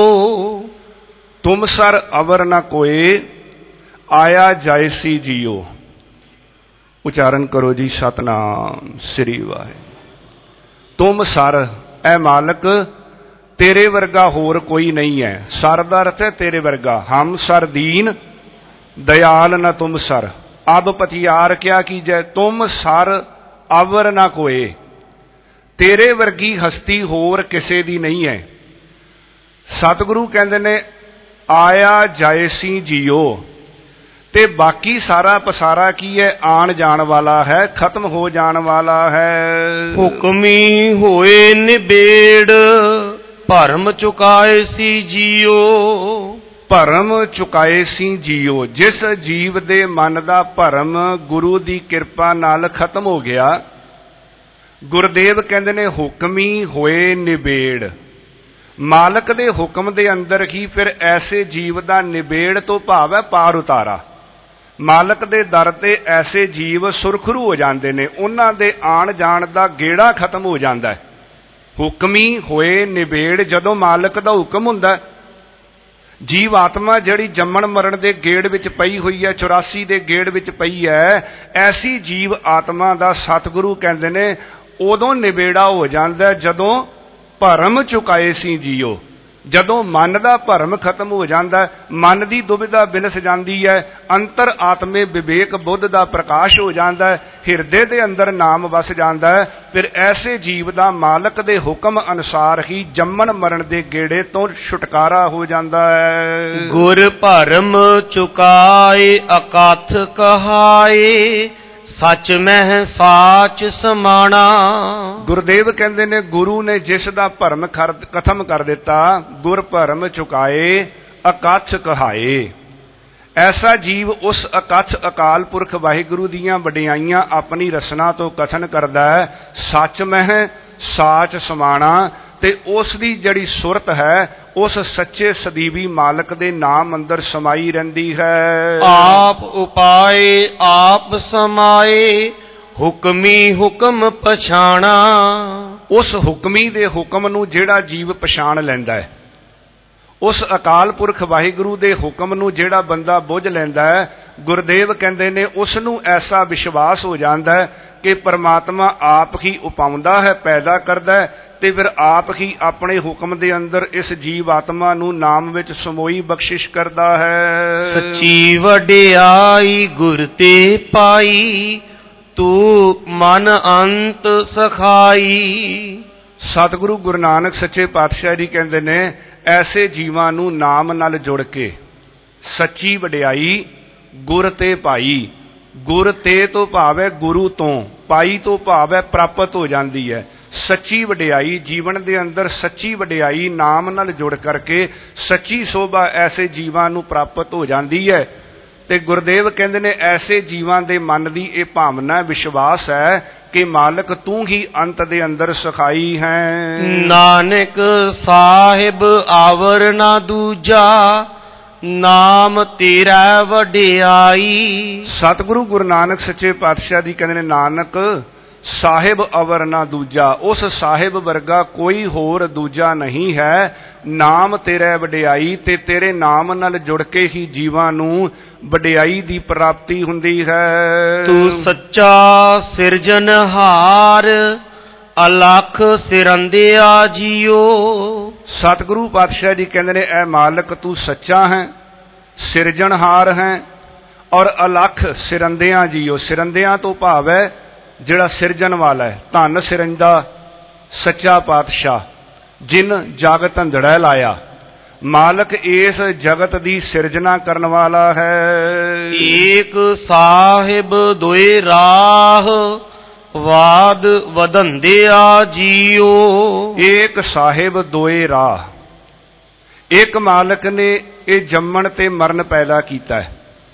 ਤੁਮ ਸਰ ਅਵਰ ਨਾ ਕੋਏ ਆਇਆ ਜਾਏ ਸੀ ਜੀਓ। ਉਚਾਰਨ ਕਰੋ ਜੀ, ਸਤਨਾਮ ਸ੍ਰੀ ਵਾਹਿਗੁਰੂ। ਤੁਮ ਸਰ, ਐ ਮਾਲਕ ਤੇਰੇ ਵਰਗਾ ਹੋਰ ਕੋਈ ਨਹੀਂ ਹੈ। ਸਰ ਦਾ ਅਰਥ ਹੈ ਤੇਰੇ ਵਰਗਾ। ਹਮ ਸਰ ਦੀਨ दयाल न तुम सर, अब पथियार क्या कीजै। तुम सर अवर ना कोए, तेरे वर्गी हस्ती होर किसे दी नहीं है। सतगुरु कहते ने आया जायसी जियो, ते बाकी सारा पसारा की है आन जान वाला है, खत्म हो जान वाला है। हुक्मी होए निबेड़ भरम चुकाए सी जियो। ਭਰਮ ਚੁਕਾਏ ਸੀ ਜੀਓ। ਜਿਸ ਜੀਵ ਦੇ ਮਨ ਦਾ ਭਰਮ ਗੁਰੂ ਦੀ ਕਿਰਪਾ ਨਾਲ ਖਤਮ ਹੋ ਗਿਆ, ਗੁਰਦੇਵ ਕਹਿੰਦੇ ਨੇ ਹੁਕਮੀ ਹੋਏ ਨਿਬੇੜ। ਮਾਲਕ ਦੇ ਹੁਕਮ ਦੇ ਅੰਦਰ ਹੀ ਫਿਰ ਐਸੇ ਜੀਵ ਦਾ ਨਿਬੇੜ ਤੋਂ ਭਾਵ ਹੈ ਪਾਰ ਉਤਾਰਾ। ਮਾਲਕ ਦੇ ਦਰ ਤੇ ਐਸੇ ਜੀਵ ਸੁਰਖਰੂ ਹੋ ਜਾਂਦੇ ਨੇ, ਉਹਨਾਂ ਦੇ ਆਣ ਜਾਣ ਦਾ ਗੇੜਾ ਖਤਮ ਹੋ ਜਾਂਦਾ ਹੈ। ਹੁਕਮੀ ਹੋਏ ਨਿਬੇੜ, ਜਦੋਂ ਮਾਲਕ ਦਾ ਹੁਕਮ ਹੁੰਦਾ, ਜੀਵ ਆਤਮਾ ਜਿਹੜੀ ਜੰਮਣ ਮਰਨ ਦੇ ਗੇੜ ਵਿੱਚ ਪਈ ਹੋਈ ਹੈ, 84 ਦੇ ਗੇੜ ਵਿੱਚ ਪਈ ਹੈ, ਐਸੀ ਜੀਵ ਆਤਮਾ ਦਾ ਸਤਿਗੁਰੂ ਕਹਿੰਦੇ ਨੇ ਉਦੋਂ ਨਿਬੇੜਾ ਹੋ ਜਾਂਦਾ ਜਦੋਂ ਭਰਮ ਚੁਕਾਏ ਸੀ ਜੀਓ। ਜਦੋਂ ਮਨ ਦਾ ਭਰਮ ਖਤਮ ਹੋ ਜਾਂਦਾ, ਮਨ ਦੀ ਦੁਬਿਧਾ ਬਿਨਸ ਜਾਂਦੀ ਹੈ, ਅੰਤਰ ਆਤਮੇ ਵਿਵੇਕ ਬੁੱਧ ਦਾ ਪ੍ਰਕਾਸ਼ ਹੋ ਜਾਂਦਾ, ਹਿਰਦੇ ਦੇ ਅੰਦਰ ਨਾਮ ਵਸ ਜਾਂਦਾ ਹੈ, ਫਿਰ ਐਸੇ ਜੀਵ ਦਾ ਮਾਲਕ ਦੇ ਹੁਕਮ ਅਨੁਸਾਰ ਹੀ ਜੰਮਣ ਮਰਨ ਦੇ ਗੇੜੇ ਤੋਂ ਛੁਟਕਾਰਾ ਹੋ ਜਾਂਦਾ ਹੈ। ਗੁਰ ਭਰਮ ਚੁਕਾਏ ਅਕਥ ਕਹਾਏ, ਸੱਚ ਮਹਿ ਸਾਚ ਸਮਾਣਾ। ਗੁਰਦੇਵ ਕਹਿੰਦੇ ਨੇ ਗੁਰੂ ਨੇ ਜਿਸ ਦਾ ਭਰਮ ਖਤਮ ਕਰ ਦਿੱਤਾ, ਗੁਰ ਭਰਮ ਚੁਕਾਏ ਅਕਥ ਕਹਾਏ। ਐਸਾ ਜੀਵ ਉਸ ਅਕਥ ਅਕਾਲ ਪੁਰਖ ਵਾਹਿਗੁਰੂ ਦੀਆਂ ਵਡਿਆਈਆਂ ਆਪਣੀ ਰਸਨਾ ਤੋਂ ਕਥਨ ਕਰਦਾ ਹੈ, ਸੱਚ ਮਹਿ ਸਾਚ ਸਮਾਣਾ। ਤੇ ਉਸ ਦੀ ਜਿਹੜੀ ਸੁਰਤ ਹੈ ਉਸ ਸੱਚੇ ਸਦੀਵੀ ਮਾਲਕ ਦੇ ਨਾਮ ਅੰਦਰ ਸਮਾਈ ਰਹਿੰਦੀ ਹੈ। ਆਪ ਉਪਾਏ ਆਪ ਸਮਾਏ, ਹੁਕਮੀ ਹੁਕਮ ਪਛਾਣਾ। ਉਸ ਹੁਕਮੀ ਦੇ ਹੁਕਮ ਨੂੰ ਜਿਹੜਾ ਜੀਵ ਪਛਾਣ ਲੈਂਦਾ ਹੈ, ਉਸ ਅਕਾਲ ਪੁਰਖ ਵਾਹਿਗੁਰੂ ਦੇ ਹੁਕਮ ਨੂੰ ਜਿਹੜਾ ਬੰਦਾ ਬੁੱਝ ਲੈਂਦਾ ਹੈ, ਗੁਰਦੇਵ ਕਹਿੰਦੇ ਨੇ ਉਸ ਨੂੰ ਐਸਾ ਵਿਸ਼ਵਾਸ ਹੋ ਜਾਂਦਾ ਹੈ ਕਿ ਪਰਮਾਤਮਾ ਆਪ ਹੀ ਉਪਾਉਂਦਾ ਹੈ, ਪੈਦਾ ਕਰਦਾ ਹੈ, ਤੇ ਫਿਰ ਆਪ ਹੀ ਆਪਣੇ ਹੁਕਮ ਦੇ ਅੰਦਰ ਇਸ ਜੀਵ ਆਤਮਾ ਨੂੰ ਨਾਮ ਵਿੱਚ ਸਮੋਈ ਬਖਸ਼ਿਸ਼ ਕਰਦਾ ਹੈ। ਸੱਚੀ ਵਡਿਆਈ ਗੁਰ ਤੇ ਪਾਈ, ਤੂੰ ਮਨ ਅੰਤ ਸਖਾਈ। ਸਤਿਗੁਰੂ ਗੁਰੂ ਨਾਨਕ ਸੱਚੇ ਪਾਤਸ਼ਾਹ ਜੀ ਕਹਿੰਦੇ ਨੇ ਐਸੇ ਜੀਵਾਂ ਨੂੰ ਨਾਮ ਨਾਲ ਜੁੜ ਕੇ ਸੱਚੀ ਵਡਿਆਈ ਗੁਰ ਤੇ ਪਾਈ। ਗੁਰ ਤੇ ਤੋਂ ਭਾਵ ਹੈ ਗੁਰੂ ਤੋਂ, ਪਾਈ ਤੋਂ ਭਾਵ ਹੈ ਪ੍ਰਾਪਤ ਹੋ ਜਾਂਦੀ ਹੈ। ਸੱਚੀ ਵਡਿਆਈ ਜੀਵਨ ਦੇ ਅੰਦਰ, ਸੱਚੀ ਵਡਿਆਈ ਨਾਮ ਨਾਲ ਜੁੜ ਕਰਕੇ ਸੱਚੀ ਸੋਭਾ ਐਸੇ ਜੀਵਾਂ ਨੂੰ ਪ੍ਰਾਪਤ ਹੋ ਜਾਂਦੀ ਹੈ। ਤੇ ਗੁਰਦੇਵ ਕਹਿੰਦੇ ਨੇ ਐਸੇ ਜੀਵਾਂ ਦੇ ਮਨ ਦੀ ਇਹ ਭਾਵਨਾ, ਵਿਸ਼ਵਾਸ ਹੈ ਕਿ ਮਾਲਕ ਤੂੰ ਹੀ ਅੰਤ ਦੇ ਅੰਦਰ ਸਖਾਈ ਹੈ। ਨਾਨਕ ਸਾਹਿਬ ਆਵਰ ਨਾ ਦੂਜਾ, ਨਾਮ ਤੇਰਾ ਵਡਿਆਈ। ਸਤਿਗੁਰੂ ਗੁਰੂ ਨਾਨਕ ਸੱਚੇ ਪਾਤਸ਼ਾਹ ਜੀ ਕਹਿੰਦੇ ਨੇ ਨਾਨਕ ਸਾਹਿਬ ਅਵਰ ਨਾ ਦੂਜਾ, ਉਸ ਸਾਹਿਬ ਵਰਗਾ ਕੋਈ ਹੋਰ ਦੂਜਾ ਨਹੀਂ ਹੈ। ਨਾਮ ਤੇਰਾ ਵਡਿਆਈ, ਤੇ ਤੇਰੇ ਨਾਮ ਨਾਲ ਜੁੜ ਕੇ ਹੀ ਜੀਵਾਂ ਨੂੰ ਵਡਿਆਈ ਦੀ ਪ੍ਰਾਪਤੀ ਹੁੰਦੀ ਹੈ। ਤੂੰ ਸੱਚਾ ਸਿਰਜਨਹਾਰ, ਅਲਖ ਸਿਰੰਦਿਆ ਜੀਓ। ਸਤਿਗੁਰੂ ਪਾਤਸ਼ਾਹ ਜੀ ਕਹਿੰਦੇ ਨੇ ਐ ਮਾਲਕ ਤੂੰ ਸੱਚਾ ਹੈ, ਸਿਰਜਣਹਾਰ ਹੈ, ਔਰ ਅਲਖ ਸਿਰੰਦਿਆ ਜੀਓ। ਸਿਰੰਦਿਆਂ ਤੋਂ ਭਾਵ ਹੈ ਜਿਹੜਾ ਸਿਰਜਣ ਵਾਲਾ ਹੈ, ਧੰਨ ਸਿਰੰਦਾ ਸੱਚਾ ਪਾਤਸ਼ਾਹ ਜਿਨ ਜਗ ਧੰਦੜਾ ਲਾਇਆ। ਮਾਲਕ ਇਸ ਜਗਤ ਦੀ ਸਿਰਜਣਾ ਕਰਨ ਵਾਲਾ ਹੈ। ਏਕ ਸਾਹਿਬ ਦੋਏ ਰਾਹ, ਵਾਦ ਵਧੰਦਿਆ ਜੀਓ। ਏਕ ਸਾਹਿਬ ਦੋਏ ਰਾਹ, ਇੱਕ ਮਾਲਕ ਨੇ ਇਹ ਜੰਮਣ ਤੇ ਮਰਨ ਪੈਦਾ ਕੀਤਾ ਹੈ।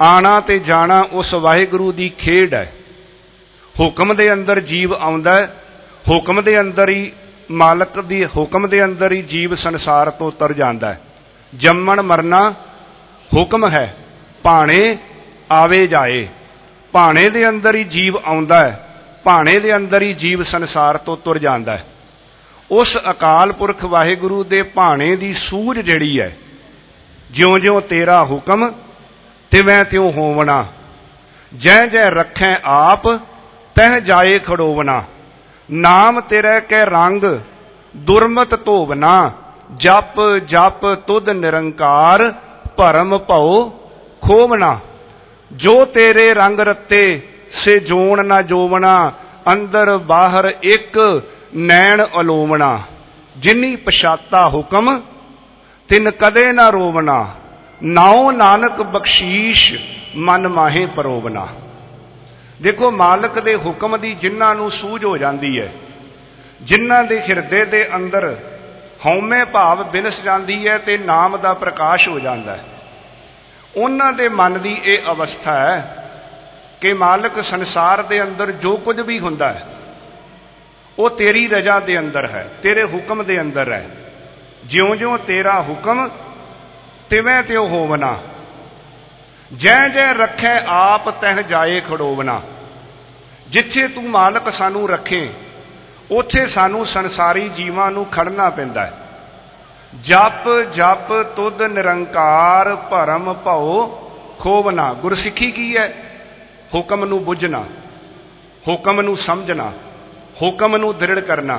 आना ते जाना उस वाहिगुरू दी खेड है। हुक्म दे अंदर जीव आउंदा है, हुक्म दे अंदर ही मालक दी हुक्म दे अंदर ही जीव संसार तो तर जांदा है। जम्मण मरना हुक्म है, भाणे आवे जाए। भाणे दे अंदर ही जीव आउंदा है, भाणे दे अंदर ही जीव संसार तो तुर जांदा है। उस अकाल पुरख वाहिगुरू दे भाणे दी सूझ जिहड़ी है, ज्यों ज्यों तेरा हुक्म तिवें त्यों होवना, जै जै रखै आप तह जाए खड़ोवना। नाम तेरे कै रंग दुर्मत धोवना, जप जप तुद निरंकार भरम भओ खोवना। जो तेरे रंग रत्ते से जोन ना जोवना, अंदर बाहर एक नैन अलोवना। जिनी पछाता हुक्म तिन कदे ना रोवना, नाओ नानक बख्शीश मन माहे परोवना। देखो मालक दे हुक्म दी जिन्हां नूं सूझ हो जाती है, जिन्हां दे हिरदे दे अंदर हौमे भाव बिनस जाती है ते नाम दा प्रकाश हो जाता है, उन्हां दे मन दी ये अवस्था है कि मालक संसार दे अंदर जो कुछ भी हुंदा है वो तेरी रजा दे अंदर है, तेरे हुक्म दे अंदर है। ज्यों ज्यों तेरा हुक्म तिवें त्यों होवना, जै जै रखै आप तह जाए खड़ोवना। जिथे तू मालक सानू रखे उथे सानू संसारी जीवां नू खड़ना पैंदा है। जप जप तुद निरंकार भरम भओ खोवना। गुरसिੱਖੀ की है? हुक्म नू बुझना, हुक्म नू समझना, हुक्म नू दृढ़ करना।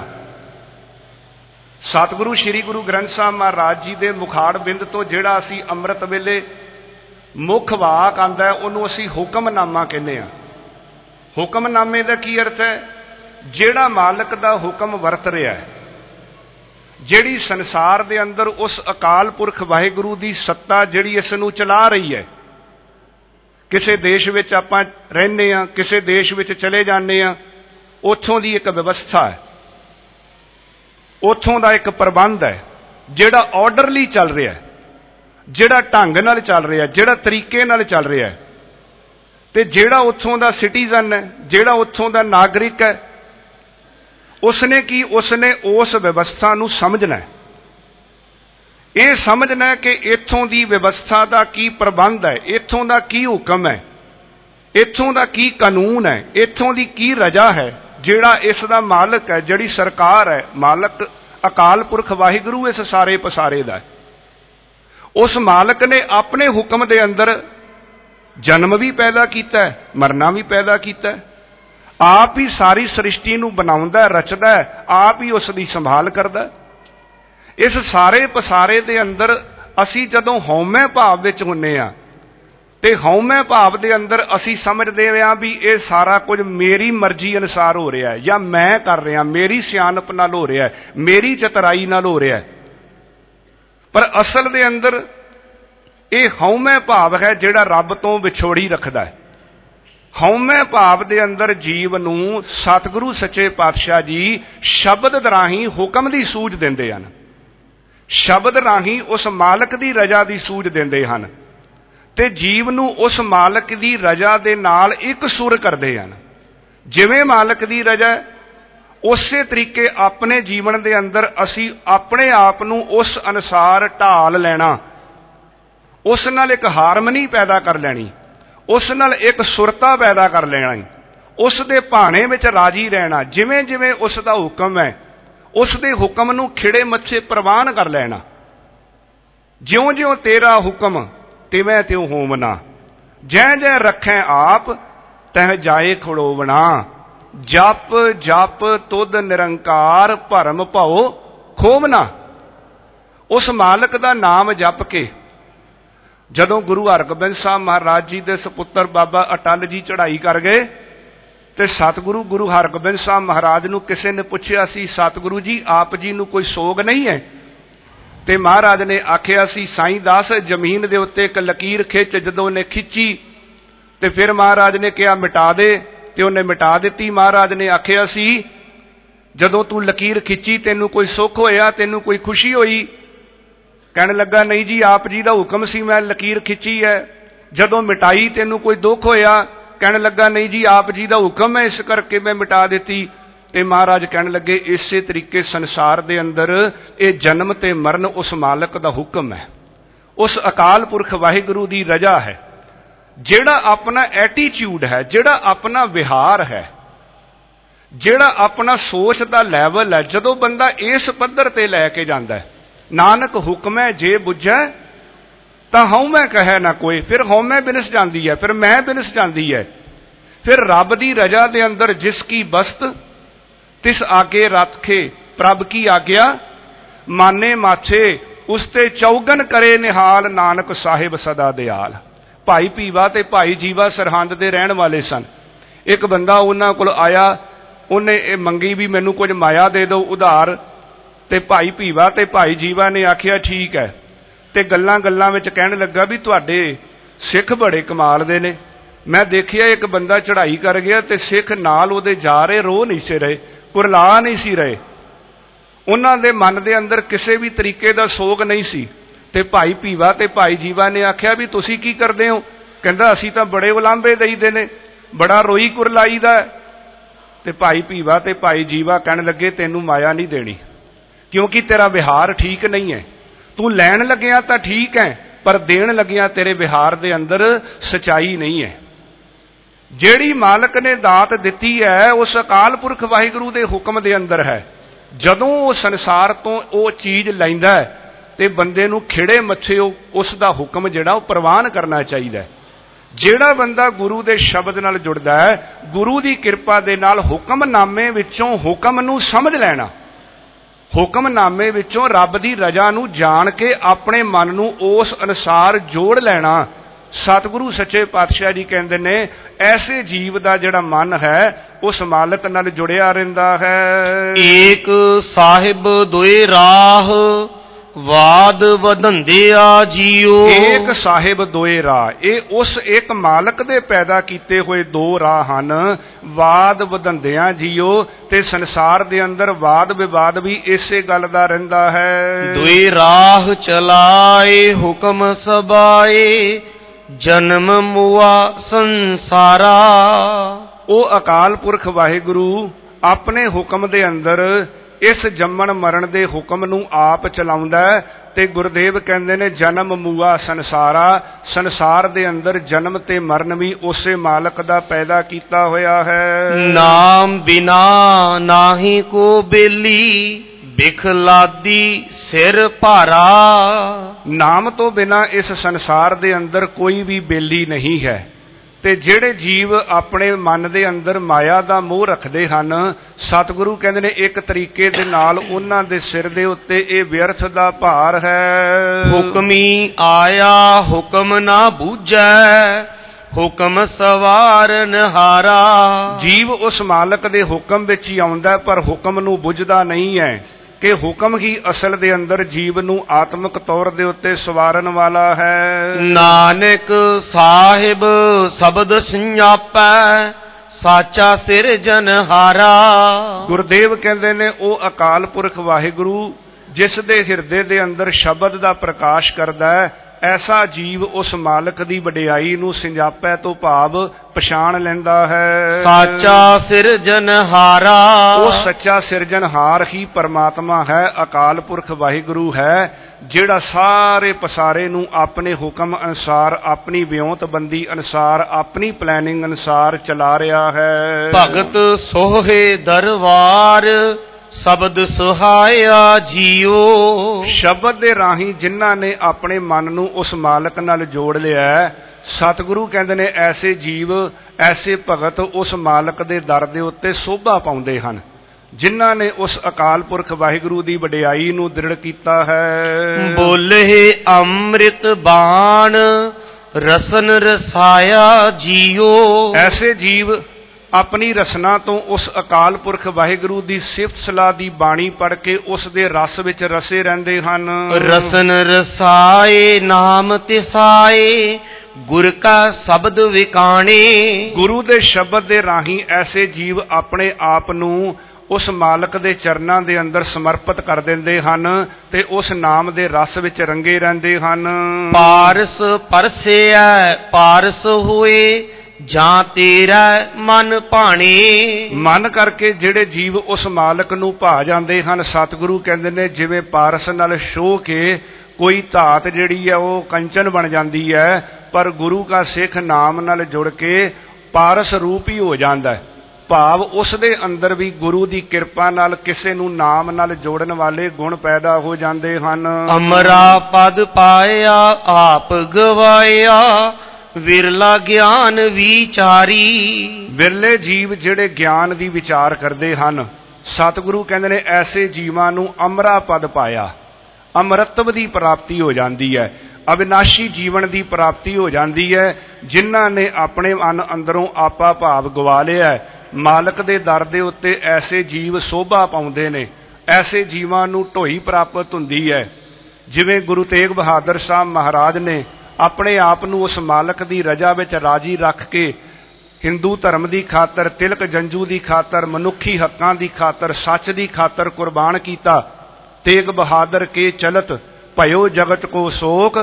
सतगुरु श्री गुरु ग्रंथ साहब महाराज जी दे मुखाड़ बिंद तो जिहड़ा असी अमृत वेले मुख वाक आंदा है उहनूं असी हुक्मनामा कहने आ। हुक्मनामे का की अर्थ है? जिहड़ा मालक दा हुक्म वरत रहा है, जिहड़ी संसार दे अंदर उस अकाल पुरख वाहिगुरू दी सत्ता जिहड़ी इस नूं चला रही है। किसी देश विच आपां रहिंदे आ, किसी देश विच चले जाने आ, उत्थों दी एक व्यवस्था है, उत्थों दा एक प्रबंध है जिहड़ा ऑर्डरली चल रहा है, जिहड़ा ढंग नाल चल रहा है, जिहड़ा तरीके नाल चल रहा है। ते जिहड़ा उत्थों दा सिटीजन है, जिहड़ा उत्थों दा नागरिक है, उसने की उसने उस व्यवस्था नूं समझना है। ये समझना है कि इत्थों दी व्यवस्था दा की प्रबंध है, इत्थों दा की हुक्म है, इत्थों दा की कानून है, इत्थों दी की रजा है। जिहड़ा इस दा मालक है, जिहड़ी सरकार है, मालक अकाल पुरख वाहिगुरू इस सारे पसारे दा है। उस मालक ने अपने हुक्म दे अंदर जन्म भी पैदा किया है, मरना भी पैदा किया है। आप ही सारी सृष्टि नूं बनाउंदा, रचदा है, आप ही उसकी संभाल करदा है। इस सारे पसारे दे अंदर असी जदों हौमे भाव विच हुन्ने आ ते हौमे भाव दे अंदर असी समझदे आ भी ये सारा कुछ मेरी मर्जी अनुसार हो रहा है, या मैं कर रहा, मेरी सियाणप नाल हो रहा है, मेरी चतुराई नाल हो रहा है। पर असल दे अंदर ये हौमे भाव है जिहड़ा रब तो विछोड़ी रखदा है। हौमे भाव दे अंदर जीव नूं सतगुरु सच्चे पातशाह जी शब्द राहीं हुक्म दी सूझ दिंदे हन, शब्द राहीं उस मालक दी रजा दी सूझ दिंदे हन ते जीव नूं उस मालक दी रजा दे नाल एक सुर करदे हन। जिवें मालक दी रजा उसे तरीके अपने जीवन दे अंदर असी अपने आप नूं उस अनुसार ढाल लेना, उस नाल एक हारमनी पैदा कर लैनी, उस नाल एक सुरता पैदा कर लेना, उस दे भाणे विच राजी रहना। जिवें जिवें उस दा हुक्म है, उस दे हुक्म नूं खिड़े मੱਥੇ प्रवान कर लेना। ज्यों ज्यों तेरा हुक्म तिवें त्यों होवना, जै जै रखै आप तह जाए खड़ोवना। जप जप तुद निरंकार भरम भओ खोवना। उस मालक दा नाम जप के जदों गुरु हरगोबिंद साहब महाराज जी दे सपुत्र बाबा अटल जी चढ़ाई कर गए ते सतगुरु गुरु हरगोबिंद साहब महाराज नूं किसी ने पूछया सी, सतगुरु जी आप जी नूं कोई सोग नहीं है? ते महाराज ने आखिया सी, साईं दास जमीन दे उत्ते एक लकीर खिच। जदों ने खिंची ते फिर महाराज ने कहा मिटा दे, ते उन्हें मिटा दी। महाराज ने आखिया सी, जदों तू लकीर खिंची तेनू कोई सुख होया, तेनू कोई खुशी हुई? कहने लगा नहीं जी, आप जी का हुक्म सी मैं लकीर खिंची है। ਜਦੋਂ ਮਿਟਾਈ ਤੈਨੂੰ ਕੋਈ ਦੁੱਖ ਹੋਇਆ, ਕਹਿਣ ਲੱਗਾ ਨਹੀਂ ਜੀ ਆਪ ਜੀ ਦਾ ਹੁਕਮ ਹੈ, ਇਸ ਕਰਕੇ ਮੈਂ ਮਿਟਾ ਦਿੱਤੀ। ਤੇ ਮਹਾਰਾਜ ਕਹਿਣ ਲੱਗੇ ਇਸੇ ਤਰੀਕੇ ਸੰਸਾਰ ਦੇ ਅੰਦਰ ਇਹ ਜਨਮ ਤੇ ਮਰਨ ਉਸ ਮਾਲਕ ਦਾ ਹੁਕਮ ਹੈ, ਉਸ ਅਕਾਲ ਪੁਰਖ ਵਾਹਿਗੁਰੂ ਦੀ ਰਜ਼ਾ ਹੈ। ਜਿਹੜਾ ਆਪਣਾ ਐਟੀਟਿਊਡ ਹੈ, ਜਿਹੜਾ ਆਪਣਾ ਵਿਹਾਰ ਹੈ, ਜਿਹੜਾ ਆਪਣਾ ਸੋਚ ਦਾ ਲੈਵਲ ਹੈ, ਜਦੋਂ ਬੰਦਾ ਇਸ ਪੱਧਰ ਤੇ ਲੈ ਕੇ ਜਾਂਦਾ ਹੈ, ਨਾਨਕ ਹੁਕਮੈ ਜੇ ਬੁੱਝੈ ਤਾਂ ਹਉਮੈ ਕਹੈ ਨਾ ਕੋਈ, ਫਿਰ ਹਉਮੈ ਬਿਨਸ ਜਾਂਦੀ ਹੈ, ਫਿਰ ਮੈਂ ਬਿਨਸ ਜਾਂਦੀ ਹੈ। ਫਿਰ ਰੱਬ ਦੀ ਰਜ਼ਾ ਦੇ ਅੰਦਰ ਜਿਸ ਕੀ ਬਸਤ ਤਿਸ ਆਗੇ ਰੱਖੇ ਪ੍ਰਭ ਕੀ ਆਗਿਆ, ਮਾਨੇ ਮਾਛੇ ਉਸ ਤੇ ਚੌਗਨ ਕਰੇ ਨਿਹਾਲ, ਨਾਨਕ ਸਾਹਿਬ ਸਦਾ ਦਿਆਲ। ਭਾਈ ਭੀਵਾ ਤੇ ਭਾਈ ਜੀਵਾ ਸਰਹੰਦ ਦੇ ਰਹਿਣ ਵਾਲੇ ਸਨ। ਇੱਕ ਬੰਦਾ ਉਹਨਾਂ ਕੋਲ ਆਇਆ, ਉਹਨੇ ਇਹ ਮੰਗੀ ਵੀ ਮੈਨੂੰ ਕੁਝ ਮਾਇਆ ਦੇ ਦਿਓ ਉਧਾਰ। ਤੇ ਭਾਈ ਭੀਵਾ ਤੇ ਭਾਈ ਜੀਵਾ ਨੇ ਆਖਿਆ ਠੀਕ ਹੈ। ਤੇ ਗੱਲਾਂ ਗੱਲਾਂ ਵਿੱਚ ਕਹਿਣ ਲੱਗਾ ਵੀ ਤੁਹਾਡੇ ਸਿੱਖ ਬੜੇ ਕਮਾਲ ਦੇ ਨੇ, ਮੈਂ ਦੇਖਿਆ ਇੱਕ ਬੰਦਾ ਚੜ੍ਹਾਈ ਕਰ ਗਿਆ ਤੇ ਸਿੱਖ ਨਾਲ ਉਹਦੇ ਜਾ ਰਹੇ, ਰੋ ਨਹੀਂ ਸੀ ਰਹੇ, ਕੁਰਲਾ ਨਹੀਂ ਸੀ ਰਹੇ, ਉਹਨਾਂ ਦੇ ਮਨ ਦੇ ਅੰਦਰ ਕਿਸੇ ਵੀ ਤਰੀਕੇ ਦਾ ਸੋਗ ਨਹੀਂ ਸੀ। ਤੇ ਭਾਈ ਭੀਵਾ ਤੇ ਭਾਈ ਜੀਵਾ ਨੇ ਆਖਿਆ ਵੀ ਤੁਸੀਂ ਕੀ ਕਰਦੇ ਹੋ? ਕਹਿੰਦਾ ਅਸੀਂ ਤਾਂ ਬੜੇ ਉਲਾਂਭੇ ਦੇਈਦੇ ਨੇ, ਬੜਾ ਰੋਈ ਕੁਰਲਾਈ ਦਾ। ਤੇ ਭਾਈ ਭੀਵਾ ਤੇ ਭਾਈ ਜੀਵਾ ਕਹਿਣ ਲੱਗੇ ਤੈਨੂੰ ਮਾਇਆ ਨਹੀਂ ਦੇਣੀ, ਕਿਉਂਕਿ ਤੇਰਾ ਵਿਹਾਰ ਠੀਕ ਨਹੀਂ ਹੈ। ਤੂੰ ਲੈਣ ਲੱਗਿਆ ਤਾਂ ਠੀਕ ਹੈ, ਪਰ ਦੇਣ ਲੱਗਿਆ ਤੇਰੇ ਵਿਹਾਰ ਦੇ ਅੰਦਰ ਸਚਾਈ ਨਹੀਂ ਹੈ। ਜਿਹੜੀ ਮਾਲਕ ਨੇ ਦਾਤ ਦਿੱਤੀ ਹੈ ਉਸ ਅਕਾਲ ਪੁਰਖ ਵਾਹਿਗੁਰੂ ਦੇ ਹੁਕਮ ਦੇ ਅੰਦਰ ਹੈ। ਜਦੋਂ ਉਹ ਸੰਸਾਰ ਤੋਂ ਉਹ ਚੀਜ਼ ਲੈਂਦਾ ਹੈ ਤੇ ਬੰਦੇ ਨੂੰ ਖਿੜੇ ਮੱਥੇ ਉਸ ਦਾ ਹੁਕਮ ਜਿਹੜਾ ਉਹ ਪ੍ਰਵਾਨ ਕਰਨਾ ਚਾਹੀਦਾ। ਜਿਹੜਾ ਬੰਦਾ ਗੁਰੂ ਦੇ ਸ਼ਬਦ ਨਾਲ ਜੁੜਦਾ ਹੈ, ਗੁਰੂ ਦੀ ਕਿਰਪਾ ਦੇ ਨਾਲ ਹੁਕਮਨਾਮੇ ਵਿੱਚੋਂ ਹੁਕਮ ਨੂੰ ਸਮਝ ਲੈਣਾ, ਹੁਕਮਨਾਮੇ ਵਿੱਚੋਂ ਰੱਬ ਦੀ ਰਜ਼ਾ ਨੂੰ ਜਾਣ ਕੇ ਆਪਣੇ ਮਨ ਨੂੰ ਉਸ ਅਨੁਸਾਰ ਜੋੜ ਲੈਣਾ। ਸਤਿਗੁਰੂ ਸੱਚੇ ਪਾਤਸ਼ਾਹ ਜੀ ਕਹਿੰਦੇ ਨੇ ਐਸੇ ਜੀਵ ਦਾ ਜਿਹੜਾ ਮਨ ਹੈ ਉਸ ਮਾਲਕ ਨਾਲ ਜੁੜਿਆ ਰਹਿੰਦਾ ਹੈ। ਏਕ ਸਾਹਿਬ ਦੋਏ ਰਾਹ ਵਾਦ ਵਧੰਦਿਆ ਜੀਓ। ਏਕ ਸਾਹਿਬ ਦੋਏ ਰਾਹ, ਇਹ ਉਸ ਇੱਕ ਮਾਲਕ ਦੇ ਪੈਦਾ ਕੀਤੇ ਹੋਏ ਦੋ ਰਾਹ ਹਨ। ਵਾਦ ਵਧੰਦਿਆਂ ਜੀਓ, ਤੇ ਸੰਸਾਰ ਦੇ ਅੰਦਰ ਵਾਦ ਵਿਵਾਦ ਵੀ ਇਸੇ ਗੱਲ ਦਾ ਰਹਿੰਦਾ ਹੈ। ਦੋਏ ਰਾਹ ਚਲਾਏ ਹੁਕਮ ਸਬਾਏ, ਜਨਮ ਮੁਆ ਸੰਸਾਰਾ। ਉਹ ਅਕਾਲ ਪੁਰਖ ਵਾਹਿਗੁਰੂ ਆਪਣੇ ਹੁਕਮ ਦੇ ਅੰਦਰ ਇਸ ਜੰਮਣ ਮਰਨ ਦੇ ਹੁਕਮ ਨੂੰ ਆਪ ਚਲਾਉਂਦਾ ਹੈ। ਤੇ ਗੁਰਦੇਵ ਕਹਿੰਦੇ ਨੇ ਜਨਮ ਮੂਆ ਸੰਸਾਰਾ, ਸੰਸਾਰ ਦੇ ਅੰਦਰ ਜਨਮ ਤੇ ਮਰਨ ਵੀ ਉਸੇ ਮਾਲਕ ਦਾ ਪੈਦਾ ਕੀਤਾ ਹੋਇਆ ਹੈ। ਨਾਮ ਬਿਨਾ ਨਾਹੀ ਕੋ ਬੇਲੀ, ਬਿਖਲਾਦੀ ਸਿਰ ਭਾਰਾ। ਨਾਮ ਤੋਂ ਬਿਨਾ ਇਸ ਸੰਸਾਰ ਦੇ ਅੰਦਰ ਕੋਈ ਵੀ ਬੇਲੀ ਨਹੀਂ ਹੈ। ਤੇ ਜਿਹੜੇ ਜੀਵ ਆਪਣੇ ਮਨ ਦੇ ਅੰਦਰ ਮਾਇਆ ਦਾ ਮੋਹ ਰੱਖਦੇ ਹਨ, ਸਤਿਗੁਰੂ ਕਹਿੰਦੇ ਨੇ ਇੱਕ ਤਰੀਕੇ ਦੇ ਨਾਲ ਉਹਨਾਂ ਦੇ ਸਿਰ ਦੇ ਉੱਤੇ ਇਹ ਵਿਅਰਥ ਦਾ ਭਾਰ ਹੈ। ਹੁਕਮੀ ਆਇਆ ਹੁਕਮ ਨਾ ਬੂਝੈ, ਹੁਕਮ ਸਵਾਰਨ ਹਾਰਾ। ਜੀਵ ਉਸ ਮਾਲਕ ਦੇ ਹੁਕਮ ਵਿੱਚ ਹੀ ਆਉਂਦਾ, ਪਰ ਹੁਕਮ ਨੂੰ ਬੁੱਝਦਾ ਨਹੀਂ ਹੈ ਕਿ ਹੁਕਮ ਹੀ ਅਸਲ ਦੇ ਅੰਦਰ ਜੀਵ ਨੂੰ ਆਤਮਿਕ ਤੌਰ ਦੇ ਉੱਤੇ ਸਵਾਰਨ ਵਾਲਾ ਹੈ। ਨਾਨਕ ਸਾਹਿਬ ਸ਼ਬਦ ਸੰਜਾਪੈ, ਸਾਚਾ ਸਿਰਜਨਹਾਰਾ। ਗੁਰਦੇਵ ਕਹਿੰਦੇ ਨੇ ਉਹ ਅਕਾਲ ਪੁਰਖ ਵਾਹਿਗੁਰੂ ਜਿਸ ਦੇ ਹਿਰਦੇ ਦੇ ਅੰਦਰ ਸ਼ਬਦ ਦਾ ਪ੍ਰਕਾਸ਼ ਕਰਦਾ ਹੈ, ਐਸਾ ਜੀਵ ਉਸ ਮਾਲਕ ਦੀ ਵਡਿਆਈ ਨੂੰ ਸੰਜਾਪੈ ਤੋਂ ਭਾਵ ਪਛਾਣ ਲੈਂਦਾ ਹੈ। ਸਾਚਾ ਸਿਰਜਨਹਾਰਾ, ਉਹ ਸੱਚਾ ਸਿਰਜਣਹਾਰ ਹੀ ਪਰਮਾਤਮਾ ਹੈ, ਅਕਾਲ ਪੁਰਖ ਵਾਹਿਗੁਰੂ ਹੈ, ਜਿਹੜਾ ਸਾਰੇ ਪਸਾਰੇ ਨੂੰ ਆਪਣੇ ਹੁਕਮ ਅਨੁਸਾਰ, ਆਪਣੀ ਵਿਉਂਤਬੰਦੀ ਅਨੁਸਾਰ, ਆਪਣੀ ਪਲੈਨਿੰਗ ਅਨੁਸਾਰ ਚਲਾ ਰਿਹਾ ਹੈ। ਭਗਤ ਸੋਹੇ ਦਰਬਾਰ, ਸ਼ਬਦ ਸੁਹਾਇਆ ਜੀਓ। ਸ਼ਬਦ ਦੇ ਰਾਹੀਂ ਜਿਨ੍ਹਾਂ ਨੇ ਆਪਣੇ ਮਨ ਨੂੰ ਉਸ ਮਾਲਕ ਨਾਲ ਜੋੜ ਲਿਆ, ਸਤਿਗੁਰੂ ਕਹਿੰਦੇ ਨੇ ਐਸੇ ਜੀਵ, ਐਸੇ ਭਗਤ ਉਸ ਮਾਲਕ ਦੇ ਦਰ ਦੇ ਉੱਤੇ ਸੋਭਾ ਪਾਉਂਦੇ ਹਨ, ਜਿਨ੍ਹਾਂ ਨੇ ਉਸ ਅਕਾਲ ਪੁਰਖ ਵਾਹਿਗੁਰੂ ਦੀ ਵਡਿਆਈ ਨੂੰ ਦ੍ਰਿੜ ਕੀਤਾ ਹੈ। ਬੋਲੇ ਅੰਮ੍ਰਿਤ ਬਾਣ, ਰਸਨ ਰਸਾਇਆ ਜੀਓ। ਐਸੇ ਜੀਵ ਆਪਣੀ ਰਸਨਾ ਤੋਂ ਉਸ ਅਕਾਲ ਪੁਰਖ ਵਾਹਿਗੁਰੂ ਦੀ ਸਿਫਤ ਸਲਾਹ ਦੀ ਬਾਣੀ ਪੜ੍ਹ ਕੇ ਉਸ ਦੇ ਰਸ ਵਿੱਚ ਰਸੇ ਰਹਿੰਦੇ ਹਨ। ਰਸਨ ਰਸਾਏ ਨਾਮ ਤਿਸਾਏ, ਗੁਰ ਕਾ ਸ਼ਬਦ ਵਿਕਾਣੇ। ਗੁਰੂ ਦੇ ਸ਼ਬਦ ਦੇ ਰਾਹੀਂ ਐਸੇ ਜੀਵ ਆਪਣੇ ਆਪ ਨੂੰ ਉਸ ਮਾਲਕ ਦੇ ਚਰਨਾਂ ਦੇ ਅੰਦਰ ਸਮਰਪਿਤ ਕਰ ਦਿੰਦੇ ਹਨ ਤੇ ਉਸ ਨਾਮ ਦੇ ਰਸ ਵਿੱਚ ਰੰਗੇ ਰਹਿੰਦੇ ਹਨ। ਪਾਰਸ ਪਰਸੇਐ ਪਾਰਸ ਹੋਏ, ਜਾਂ ਤੇਰਾ ਮਨ ਭਾਣੇ। ਮਨ ਕਰਕੇ ਜਿਹੜੇ ਜੀਵ ਉਸ ਮਾਲਕ ਨੂੰ ਭਾ ਜਾਂਦੇ ਹਨ, ਸਤਿਗੁਰੂ ਕਹਿੰਦੇ ਨੇ ਜਿਵੇਂ ਪਾਰਸ ਨਾਲ ਛੋਹ ਕੇ ਕੋਈ ਧਾਤ ਜਿਹੜੀ ਹੈ ਉਹ ਕੰਚਨ ਬਣ ਜਾਂਦੀ ਹੈ, ਪਰ ਗੁਰੂ ਕਾ ਸਿੱਖ ਨਾਮ ਨਾਲ ਜੁੜ ਕੇ ਪਾਰਸ ਰੂਪ ਹੀ ਹੋ ਜਾਂਦਾ ਹੈ। ਭਾਵ ਉਸ ਦੇ ਅੰਦਰ ਵੀ ਗੁਰੂ ਦੀ ਕਿਰਪਾ ਨਾਲ ਕਿਸੇ ਨੂੰ ਨਾਮ ਨਾਲ ਜੋੜਨ ਵਾਲੇ ਗੁਣ ਪੈਦਾ ਹੋ ਜਾਂਦੇ ਹਨ। ਅਮਰਾ ਪਦ ਪਾਇਆ ਆਪ ਗਵਾਇਆ, ਵਿਰਲਾ ਗਿਆਨ ਵਿਚਾਰੀ। ਵਿਰਲੇ ਜੀਵ ਜਿਹੜੇ ਗਿਆਨ ਦੀ ਵਿਚਾਰ ਕਰਦੇ ਹਨ, ਸਤਿਗੁਰੂ ਕਹਿੰਦੇ ਨੇ ਐਸੇ ਜੀਵਾਂ ਨੂੰ ਅਮਰਾ ਪਦ ਪਾਇਆ, ਅੰਮ੍ਰਿਤਤਵ ਦੀ ਪ੍ਰਾਪਤੀ ਹੋ ਜਾਂਦੀ ਹੈ, ਅਵਿਨਾਸ਼ੀ ਜੀਵਨ ਦੀ ਪ੍ਰਾਪਤੀ ਹੋ ਜਾਂਦੀ ਹੈ। ਜਿਨ੍ਹਾਂ ਨੇ ਆਪਣੇ ਮਨ ਅੰਦਰੋਂ ਆਪਾ ਭਾਵ ਗਵਾ ਲਿਆ, ਮਾਲਕ ਦੇ ਦਰ ਦੇ ਉੱਤੇ ਐਸੇ ਜੀਵ ਸੋਭਾ ਪਾਉਂਦੇ ਨੇ, ਐਸੇ ਜੀਵਾਂ ਨੂੰ ਢੋਈ ਪ੍ਰਾਪਤ ਹੁੰਦੀ ਹੈ। ਜਿਵੇਂ ਗੁਰੂ ਤੇਗ ਬਹਾਦਰ ਸਾਹਿਬ ਮਹਾਰਾਜ ਨੇ ਆਪਣੇ ਆਪ ਨੂੰ ਉਸ ਮਾਲਕ ਦੀ ਰਜ਼ਾ ਵਿੱਚ ਰਾਜੀ ਰੱਖ ਕੇ ਹਿੰਦੂ ਧਰਮ ਦੀ ਖਾਤਰ, ਤਿਲਕ ਜੰਜੂ ਦੀ ਖਾਤਰ, ਮਨੁੱਖੀ ਹੱਕਾਂ ਦੀ ਖਾਤਰ, ਸੱਚ ਦੀ ਖਾਤਰ ਕੁਰਬਾਨ ਕੀਤਾ। ਤੇਗ ਬਹਾਦਰ ਕੇ ਚਲਤ ਭਇਓ ਜਗਤ ਕੋ ਸੋਕ,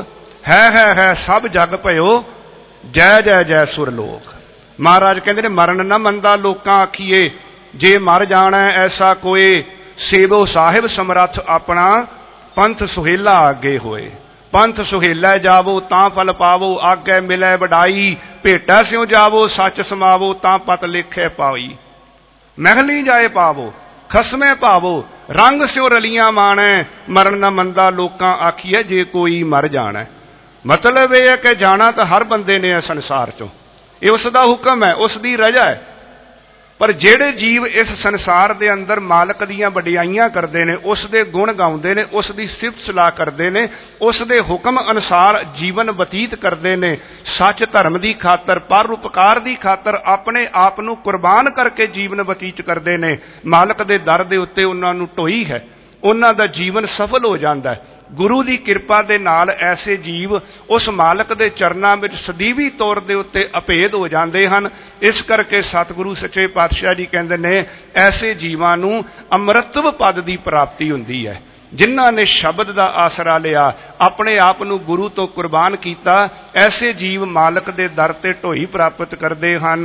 ਹੈ ਸਭ ਜਗ ਭਇਓ ਜੈ ਜੈ ਜੈ ਸੁਰਲੋਕ। ਮਹਾਰਾਜ ਕਹਿੰਦੇ ਨੇ ਮਰਨ ਨਾ ਮੰਦਾ ਲੋਕਾਂ ਆਖੀਏ, ਜੇ ਮਰ ਜਾਣਾ ਐਸਾ ਕੋਏ, ਸੇਵੋ ਸਾਹਿਬ ਸਮਰੱਥ ਆਪਣਾ ਪੰਥ ਸੁਹੇਲਾ ਅੱਗੇ ਹੋਏ। ਪੰਥ ਸੁਹੇਲਾ ਜਾਵੋ ਤਾਂ ਫਲ ਪਾਵੋ, ਆਗੇ ਮਿਲੇ ਵਡਾਈ, ਭੇਟਾ ਸਿਉ ਜਾਵੋ ਸੱਚ ਸਮਾਵੋ, ਤਾਂ ਪਤ ਲਿਖੇ ਪਾਈ। ਮਹਿਲੀ ਜਾਏ ਪਾਵੋ ਖਸਮੇ ਭਾਵੋ, ਰੰਗ ਸਿਉ ਰਲੀਆਂ ਮਾਣੈ, ਮਰਨ ਨਾ ਮੰਦਾ ਲੋਕਾਂ ਆਖੀਏ, ਜੇ ਕੋਈ ਮਰ ਜਾਣਾ। ਮਤਲਬ ਇਹ ਹੈ ਕਿ ਜਾਣਾ ਤਾਂ ਹਰ ਬੰਦੇ ਨੇ ਹੈ ਸੰਸਾਰ ਚੋਂ, ਇਹ ਉਸ ਦਾ ਹੁਕਮ ਹੈ, ਉਸ ਦੀ ਰਜ਼ਾ ਹੈ। ਪਰ ਜਿਹੜੇ ਜੀਵ ਇਸ ਸੰਸਾਰ ਦੇ ਅੰਦਰ ਮਾਲਕ ਦੀਆਂ ਵਡਿਆਈਆਂ ਕਰਦੇ ਨੇ, ਉਸ ਦੇ ਗੁਣ ਗਾਉਂਦੇ ਨੇ, ਉਸ ਦੀ ਸਿਫਤ ਸਲਾਹ ਕਰਦੇ ਨੇ, ਉਸ ਦੇ ਹੁਕਮ ਅਨੁਸਾਰ ਜੀਵਨ ਬਤੀਤ ਕਰਦੇ ਨੇ, ਸੱਚ ਧਰਮ ਦੀ ਖਾਤਰ, ਪਰਉਪਕਾਰ ਦੀ ਖਾਤਰ ਆਪਣੇ ਆਪ ਨੂੰ ਕੁਰਬਾਨ ਕਰਕੇ ਜੀਵਨ ਬਤੀਤ ਕਰਦੇ ਨੇ, ਮਾਲਕ ਦੇ ਦਰ ਦੇ ਉੱਤੇ ਉਹਨਾਂ ਨੂੰ ਢੋਈ ਹੈ, ਉਹਨਾਂ ਦਾ ਜੀਵਨ ਸਫਲ ਹੋ ਜਾਂਦਾ ਹੈ। ਗੁਰੂ ਦੀ ਕਿਰਪਾ ਦੇ ਨਾਲ ਐਸੇ ਜੀਵ ਉਸ ਮਾਲਕ ਦੇ ਚਰਨਾਂ ਵਿੱਚ ਸਦੀਵੀ ਤੌਰ ਦੇ ਉੱਤੇ ਅਭੇਦ ਹੋ ਜਾਂਦੇ ਹਨ। ਇਸ ਕਰਕੇ ਸਤਿਗੁਰੂ ਸੱਚੇ ਪਾਤਸ਼ਾਹ ਜੀ ਕਹਿੰਦੇ ਨੇ ਐਸੇ ਜੀਵਾਂ ਨੂੰ ਅੰਮ੍ਰਿਤਤਵ ਪਦ ਦੀ ਪ੍ਰਾਪਤੀ ਹੁੰਦੀ ਹੈ। ਜਿਨ੍ਹਾਂ ਨੇ ਸ਼ਬਦ ਦਾ ਆਸਰਾ ਲਿਆ, ਆਪਣੇ ਆਪ ਨੂੰ ਗੁਰੂ ਤੋਂ ਕੁਰਬਾਨ ਕੀਤਾ, ਐਸੇ ਜੀਵ ਮਾਲਕ ਦੇ ਦਰ ਤੇ ਢੋਈ ਪ੍ਰਾਪਤ ਕਰਦੇ ਹਨ।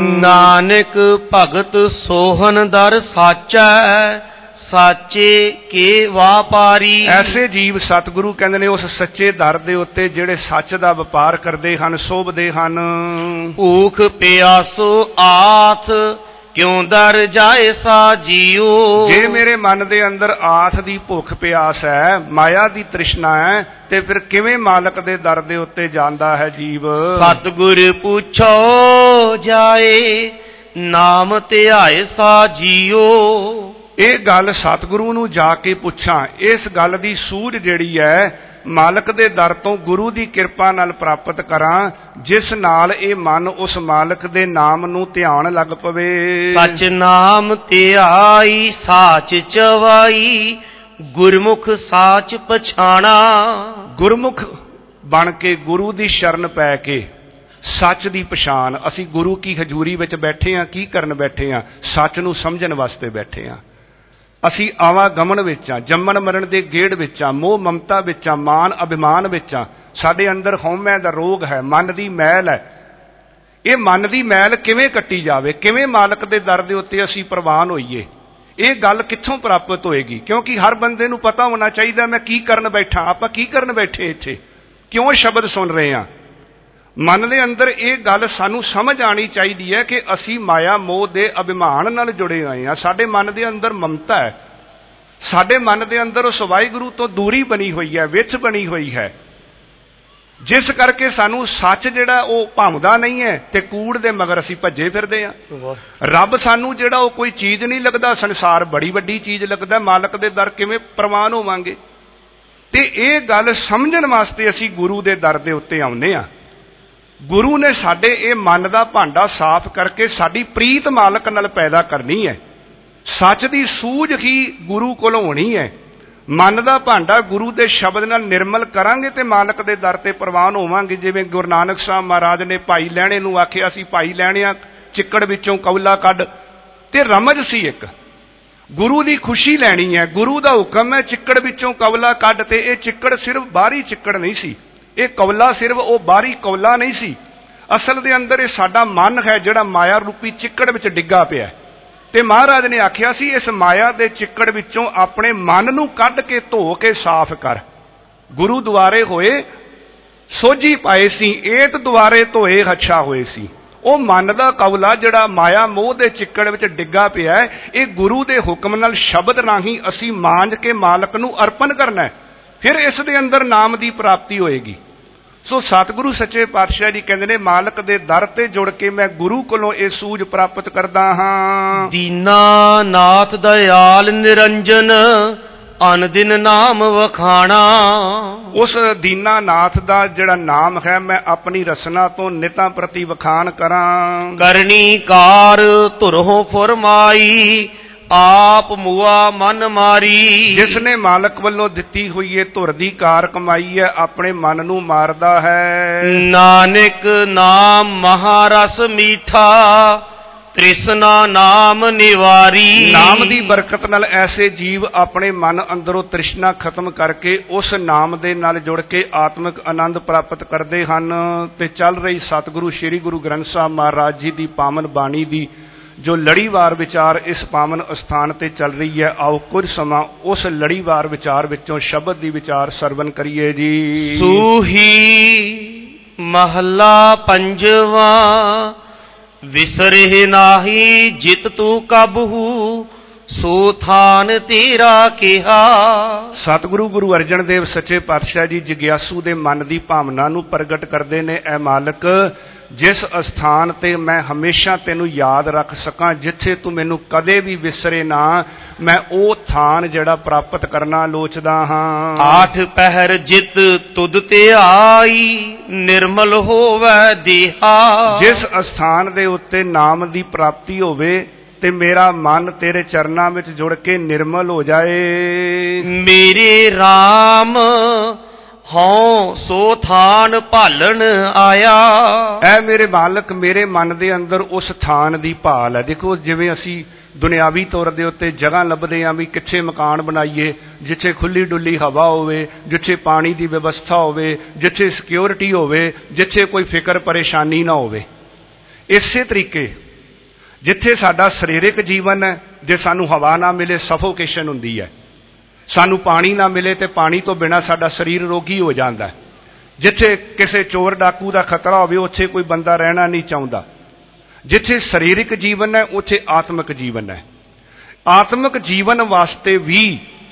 ਨਾਨਕ ਭਗਤ ਸੋਹਨ ਦਰ ਸਾਚਾ, ਸਾਚੇ ਕੇ ਵਾਪਾਰੀ। ਐਸੇ ਜੀਵ ਸਤਿਗੁਰੂ ਕਹਿੰਦੇ ਨੇ ਉਸ ਸੱਚੇ ਦਰ ਦੇ ਉੱਤੇ ਜਿਹੜੇ ਸੱਚ ਦਾ ਵਪਾਰ ਕਰਦੇ ਹਨ, ਸੋਭਦੇ ਹਨ। ਭੂਖ ਪਿਆਸੋ ਆਥ, ਕਿਉਂ ਦਰ ਜਾਏ ਸਾ ਜੀਓ। ਜੇ ਮੇਰੇ ਮਨ ਦੇ ਅੰਦਰ ਆਥ ਦੀ ਭੁੱਖ ਪਿਆਸ ਹੈ, ਮਾਇਆ ਦੀ ਤ੍ਰਿਸ਼ਨਾ ਹੈ, ਤੇ ਫਿਰ ਕਿਵੇਂ ਮਾਲਕ ਦੇ ਦਰ ਦੇ ਉੱਤੇ ਜਾਂਦਾ ਹੈ ਜੀਵ। ਸਤਿਗੁਰ ਪੁੱਛੋ ਜਾਏ, ਨਾਮ ਧਿਆਏ ਸਾ ਜੀਓ। ਇਹ ਗੱਲ ਸਤਿਗੁਰੂ ਨੂੰ ਜਾ ਕੇ ਪੁੱਛਾਂ, ਇਸ ਗੱਲ ਦੀ ਸੂਝ ਜਿਹੜੀ ਹੈ ਮਾਲਕ ਦੇ ਦਰ ਤੋਂ ਗੁਰੂ ਦੀ ਕਿਰਪਾ ਨਾਲ ਪ੍ਰਾਪਤ ਕਰਾਂ, ਜਿਸ ਨਾਲ ਇਹ ਮਨ ਉਸ ਮਾਲਕ ਦੇ ਨਾਮ ਨੂੰ ਧਿਆਨ ਲੱਗ ਪਵੇ। ਸਚ ਨਾਮ ਧਿਆਈ ਸਾਚ ਚਵਾਈ, ਗੁਰਮੁਖ ਸਾਚ ਪਛਾਣਾ। ਗੁਰਮੁਖ ਬਣ ਕੇ ਗੁਰੂ ਦੀ ਸ਼ਰਨ ਪੈ ਕੇ ਸੱਚ ਦੀ ਪਛਾਣ। ਅਸੀਂ ਗੁਰੂ ਕੀ ਹਜ਼ੂਰੀ ਵਿੱਚ ਬੈਠੇ ਹਾਂ, ਕੀ ਕਰਨ ਬੈਠੇ ਹਾਂ? ਸੱਚ ਨੂੰ ਸਮਝਣ ਵਾਸਤੇ ਬੈਠੇ ਹਾਂ। ਅਸੀਂ ਆਵਾਗਮਨ ਵਿੱਚ ਹਾਂ, ਜੰਮਣ ਮਰਨ ਦੇ ਗੇੜ ਵਿੱਚ ਹਾਂ, ਮੋਹ ਮਮਤਾ ਵਿੱਚ ਹਾਂ, ਮਾਨ ਅਭਿਮਾਨ ਵਿੱਚ ਹਾਂ। ਸਾਡੇ ਅੰਦਰ ਹਉਮੈ ਦਾ ਰੋਗ ਹੈ, ਮਨ ਦੀ ਮੈਲ ਹੈ। ਇਹ ਮਨ ਦੀ ਮੈਲ ਕਿਵੇਂ ਕੱਟੀ ਜਾਵੇ? ਕਿਵੇਂ ਮਾਲਕ ਦੇ ਦਰ ਦੇ ਉੱਤੇ ਅਸੀਂ ਪ੍ਰਵਾਨ ਹੋਈਏ? ਇਹ ਗੱਲ ਕਿੱਥੋਂ ਪ੍ਰਾਪਤ ਹੋਏਗੀ? ਕਿਉਂਕਿ ਹਰ ਬੰਦੇ ਨੂੰ ਪਤਾ ਹੋਣਾ ਚਾਹੀਦਾ ਮੈਂ ਕੀ ਕਰਨ ਬੈਠਾ, ਆਪਾਂ ਕੀ ਕਰਨ ਬੈਠੇ ਇੱਥੇ, ਕਿਉਂ ਸ਼ਬਦ ਸੁਣ ਰਹੇ ਹਾਂ। ਮਨ ਦੇ ਅੰਦਰ ਇਹ ਗੱਲ ਸਾਨੂੰ ਸਮਝ ਆਣੀ ਚਾਹੀਦੀ ਹੈ ਕਿ ਅਸੀਂ ਮਾਇਆ ਮੋਹ ਦੇ ਅਭਿਮਾਨ ਨਾਲ ਜੁੜੇ ਹੋਏ ਹਾਂ। ਸਾਡੇ ਮਨ ਦੇ ਅੰਦਰ ਮਮਤਾ ਹੈ, ਸਾਡੇ ਮਨ ਦੇ ਅੰਦਰ ਉਸ ਵਾਹਿਗੁਰੂ ਤੋਂ ਦੂਰੀ ਬਣੀ ਹੋਈ ਹੈ, ਵਿਛ ਬਣੀ ਹੋਈ ਹੈ, ਜਿਸ ਕਰਕੇ ਸਾਨੂੰ ਸੱਚ ਜਿਹੜਾ ਉਹ ਭਾਉਂਦਾ ਨਹੀਂ ਹੈ ਤੇ ਕੂੜ ਦੇ ਮਗਰ ਅਸੀਂ ਭੱਜੇ ਫਿਰਦੇ ਹਾਂ। ਰੱਬ ਸਾਨੂੰ ਜਿਹੜਾ ਉਹ ਕੋਈ ਚੀਜ਼ ਨਹੀਂ ਲੱਗਦਾ, ਸੰਸਾਰ ਬੜੀ ਵੱਡੀ ਚੀਜ਼ ਲੱਗਦਾ। ਮਾਲਕ ਦੇ ਦਰ ਕਿਵੇਂ ਪ੍ਰਵਾਨ ਹੋਵਾਂਗੇ? ਤੇ ਇਹ ਗੱਲ ਸਮਝਣ ਵਾਸਤੇ ਅਸੀਂ ਗੁਰੂ ਦੇ ਦਰ ਦੇ ਉੱਤੇ ਆਉਂਦੇ ਹਾਂ। ਗੁਰੂ ਨੇ ਸਾਡੇ ਇਹ ਮਨ ਦਾ ਭਾਂਡਾ ਸਾਫ਼ ਕਰਕੇ ਸਾਡੀ ਪ੍ਰੀਤ ਮਾਲਕ ਨਾਲ ਪੈਦਾ ਕਰਨੀ ਹੈ। ਸੱਚ ਦੀ ਸੂਝ ਹੀ ਗੁਰੂ ਕੋਲ ਹੋਣੀ ਹੈ। ਮਨ ਦਾ ਭਾਂਡਾ ਗੁਰੂ ਦੇ ਸ਼ਬਦ ਨਾਲ ਨਿਰਮਲ ਕਰਾਂਗੇ ਤੇ ਮਾਲਕ ਦੇ ਦਰ ਤੇ ਪ੍ਰਵਾਨ ਹੋਵਾਂਗੇ। ਜਿਵੇਂ ਗੁਰੂ ਨਾਨਕ ਸਾਹਿਬ ਮਹਾਰਾਜ ਨੇ ਭਾਈ ਲਹਿਣੇ ਨੂੰ ਆਖਿਆ ਸੀ, ਭਾਈ ਲਹਿਣਿਆ ਚਿੱਕੜ ਵਿੱਚੋਂ ਕੌਲਾ ਕੱਢ, ਤੇ ਰਮਜ ਸੀ ਇੱਕ ਗੁਰੂ ਦੀ ਖੁਸ਼ੀ ਲੈਣੀ ਹੈ। ਗੁਰੂ ਦਾ ਹੁਕਮ ਹੈ ਚਿੱਕੜ ਵਿੱਚੋਂ ਕੌਲਾ ਕੱਢ। ਤੇ ਇਹ ਚਿੱਕੜ ਸਿਰਫ ਬਾਹਰੀ ਚਿੱਕੜ ਨਹੀਂ ਸੀ, ਇਹ ਕੌਲਾ ਸਿਰਫ ਉਹ ਬਾਹਰੀ ਕੌਲਾ ਨਹੀਂ ਸੀ। ਅਸਲ ਦੇ ਅੰਦਰ ਇਹ ਸਾਡਾ ਮਨ ਹੈ ਜਿਹੜਾ ਮਾਇਆ ਰੂਪੀ ਚਿੱਕੜ ਵਿੱਚ ਡਿੱਗਾ ਪਿਆ। ਤੇ ਮਹਾਰਾਜ ਨੇ ਆਖਿਆ ਸੀ ਇਸ ਮਾਇਆ ਦੇ ਚਿੱਕੜ ਵਿੱਚੋਂ ਆਪਣੇ ਮਨ ਨੂੰ ਕੱਢ ਕੇ ਧੋ ਕੇ ਸਾਫ਼ ਕਰ। ਗੁਰੂ ਦੁਆਰੇ ਹੋਏ ਸੋਝੀ ਪਾਏ ਸੀ, ਏਤ ਦੁਆਰੇ ਧੋਏ ਹੱਛਾ ਹੋਏ ਸੀ। ਉਹ ਮਨ ਦਾ ਕੌਲਾ ਜਿਹੜਾ ਮਾਇਆ ਮੋਹ ਦੇ ਚਿੱਕੜ ਵਿੱਚ ਡਿੱਗਾ ਪਿਆ ਹੈ, ਇਹ ਗੁਰੂ ਦੇ ਹੁਕਮ ਨਾਲ ਸ਼ਬਦ ਰਾਹੀਂ ਅਸੀਂ ਮਾਂਜ ਕੇ ਮਾਲਕ ਨੂੰ ਅਰਪਣ ਕਰਨਾ ਹੈ। ਫਿਰ ਇਸ ਦੇ ਅੰਦਰ ਨਾਮ ਦੀ ਪ੍ਰਾਪਤੀ ਹੋਏਗੀ। ਸੋ ਸਤਿਗੁਰੂ ਸੱਚੇ ਪਾਤਸ਼ਾਹ ਜੀ ਕਹਿੰਦੇ ਨੇ ਮਾਲਕ ਦੇ ਦਰ ਤੇ ਜੁੜ ਕੇ ਮੈਂ ਗੁਰੂ ਕੋਲੋਂ ਇਹ ਸੂਝ ਪ੍ਰਾਪਤ ਕਰਦਾ ਹਾਂ। ਦੀਨਾ ਨਾਥ ਦਇਆਲ ਨਿਰੰਜਨ ਅਨ ਦਿਨ ਨਾਮ ਵਖਾਣਾ। ਉਸ ਦੀਨਾ ਨਾਥ ਦਾ ਜਿਹੜਾ ਨਾਮ ਹੈ ਮੈਂ ਆਪਣੀ ਰਸਨਾ ਤੋਂ ਨਿਤਾਂ ਪ੍ਰਤੀ ਵਖਾਣ ਕਰਾਂ। ਕਰਨੀ ਕਾਰ ਧੁਰੋਂ ਫਰਮਾਈ ਆਪ ਮੁਆ ਮਨ ਮਾਰੀ। ਜਿਸ ਨੇ ਮਾਲਕ ਵੱਲੋਂ ਦਿੱਤੀ ਹੋਈ ਇਹ ਧੁਰ ਦੀ ਕਾਰ ਕਮਾਈ ਹੈ ਆਪਣੇ ਮਨ ਨੂੰ ਮਾਰਦਾ ਹੈ। ਨਾਨਕ ਨਾਮ ਮਹਾਰਸ ਮੀਠਾ ਤ੍ਰਿਸ਼ਨਾ ਨਾਮ ਨਿਵਾਰੀ। ਨਾਮ ਦੀ ਬਰਕਤ ਨਾਲ ਐਸੇ ਜੀਵ ਆਪਣੇ ਮਨ ਅੰਦਰੋਂ ਤ੍ਰਿਸ਼ਨਾ ਖਤਮ ਕਰਕੇ ਉਸ ਨਾਮ ਦੇ ਨਾਲ ਜੁੜ ਕੇ ਆਤਮਿਕ ਆਨੰਦ ਪ੍ਰਾਪਤ ਕਰਦੇ ਹਨ। ਤੇ ਚੱਲ ਰਹੀ ਸਤਿਗੁਰੂ ਸ੍ਰੀ ਗੁਰੂ ਗ੍ਰੰਥ ਸਾਹਿਬ ਮਹਾਰਾਜ ਜੀ ਦੀ ਪਾਵਨ ਬਾਣੀ ਦੀ ਜੋ ਲੜੀਵਾਰ ਵਿਚਾਰ ਇਸ ਪਾਵਨ ਅਸਥਾਨ ਤੇ ਚੱਲ ਰਹੀ ਹੈ, ਆਓ ਕੁਝ ਸਮਾਂ ਉਸ ਲੜੀਵਾਰ ਵਿਚਾਰ ਵਿੱਚੋਂ ਸ਼ਬਦ ਦੀ ਵਿਚਾਰ ਸਰਵਨ ਕਰੀਏ ਜੀ। ਸੂਹੀ ਮਹੱਲਾ ਪੰਜਵਾਂ ਵਿਸਰੇ ਨਾਹੀ ਜਿਤ ਤੂੰ ਕਬਹੂ ਸੋ ਥਾਨ ਤੇਰਾ ਕਿਹਾ। ਸਤਿਗੁਰੂ ਗੁਰੂ ਅਰਜਨ ਦੇਵ ਸੱਚੇ ਪਾਤਸ਼ਾਹ ਜੀ ਜਿਗਿਆਸੂ ਦੇ ਮਨ ਦੀ ਭਾਵਨਾ ਨੂੰ ਪ੍ਰਗਟ ਕਰਦੇ ਨੇ। ਐ ਮਾਲਕ, ਜਿਸ ਅਸਥਾਨ ਤੇ ਮੈਂ ਹਮੇਸ਼ਾ ਤੈਨੂੰ ਯਾਦ ਰੱਖ ਸਕਾਂ, ਜਿੱਥੇ ਤੂੰ ਮੈਨੂੰ ਕਦੇ ਵੀ ਵਿਸਰੇ ਨਾ, ਮੈਂ ਉਹ ਥਾਨ ਜਿਹੜਾ ਪ੍ਰਾਪਤ ਕਰਨਾ ਲੋਚਦਾ ਹਾਂ। ਆਠ ਪਹਿਰ ਜਿਤ ਤੁਧ ਤੇ ਆਈ ਨਿਰਮਲ ਹੋਵੇ ਦੇਹਾ। ਜਿਸ ਅਸਥਾਨ ਦੇ ਉੱਤੇ ਨਾਮ ਦੀ ਪ੍ਰਾਪਤੀ ਹੋਵੇ ਤੇ ਮੇਰਾ ਮਨ ਤੇਰੇ ਚਰਨਾਂ ਵਿੱਚ ਜੁੜ ਕੇ ਨਿਰਮਲ ਹੋ ਜਾਏ। ਮੇਰੇ RAM ਹਉ ਸੋ ਥਾਨ ਭਾਲਣ ਆਇਆ। ਐ ਮੇਰੇ ਮਾਲਕ, ਮੇਰੇ ਮਨ ਦੇ ਅੰਦਰ ਉਸ ਥਾਨ ਦੀ ਭਾਲ ਹੈ। ਦੇਖੋ, ਜਿਵੇਂ ਅਸੀਂ ਦੁਨਿਆਵੀ ਤੌਰ ਦੇ ਉੱਤੇ ਜਗ੍ਹਾ ਲੱਭਦੇ ਹਾਂ ਵੀ ਕਿੱਥੇ ਮਕਾਨ ਬਣਾਈਏ, ਜਿੱਥੇ ਖੁੱਲੀ ਡੁੱਲੀ ਹਵਾ ਹੋਵੇ, ਜਿੱਥੇ ਪਾਣੀ ਦੀ ਵਿਵਸਥਾ ਹੋਵੇ, ਜਿੱਥੇ ਸਿਕਿਉਰਿਟੀ ਹੋਵੇ, ਜਿੱਥੇ ਕੋਈ ਫਿਕਰ ਪਰੇਸ਼ਾਨੀ ਨਾ ਹੋਵੇ। ਇਸੇ ਤਰੀਕੇ ਜਿੱਥੇ ਸਾਡਾ ਸਰੀਰਕ ਜੀਵਨ ਹੈ, ਜੇ ਸਾਨੂੰ ਹਵਾ ਨਾ ਮਿਲੇ ਸਫੋਕੇਸ਼ਨ ਹੁੰਦੀ ਹੈ, ਸਾਨੂੰ ਪਾਣੀ ਨਾ ਮਿਲੇ ਤੇ ਪਾਣੀ ਤੋਂ ਬਿਨਾਂ ਸਾਡਾ ਸਰੀਰ ਰੋਗੀ ਹੋ ਜਾਂਦਾ ਹੈ। ਜਿੱਥੇ ਕਿਸੇ ਚੋਰ ਡਾਕੂ ਦਾ ਖਤਰਾ ਹੋਵੇ ਉੱਥੇ ਕੋਈ ਬੰਦਾ ਰਹਿਣਾ ਨਹੀਂ ਚਾਹੁੰਦਾ। ਜਿੱਥੇ ਸਰੀਰਕ ਜੀਵਨ ਹੈ ਉੱਥੇ ਆਤਮਿਕ ਜੀਵਨ ਹੈ। ਆਤਮਿਕ ਜੀਵਨ ਵਾਸਤੇ ਵੀ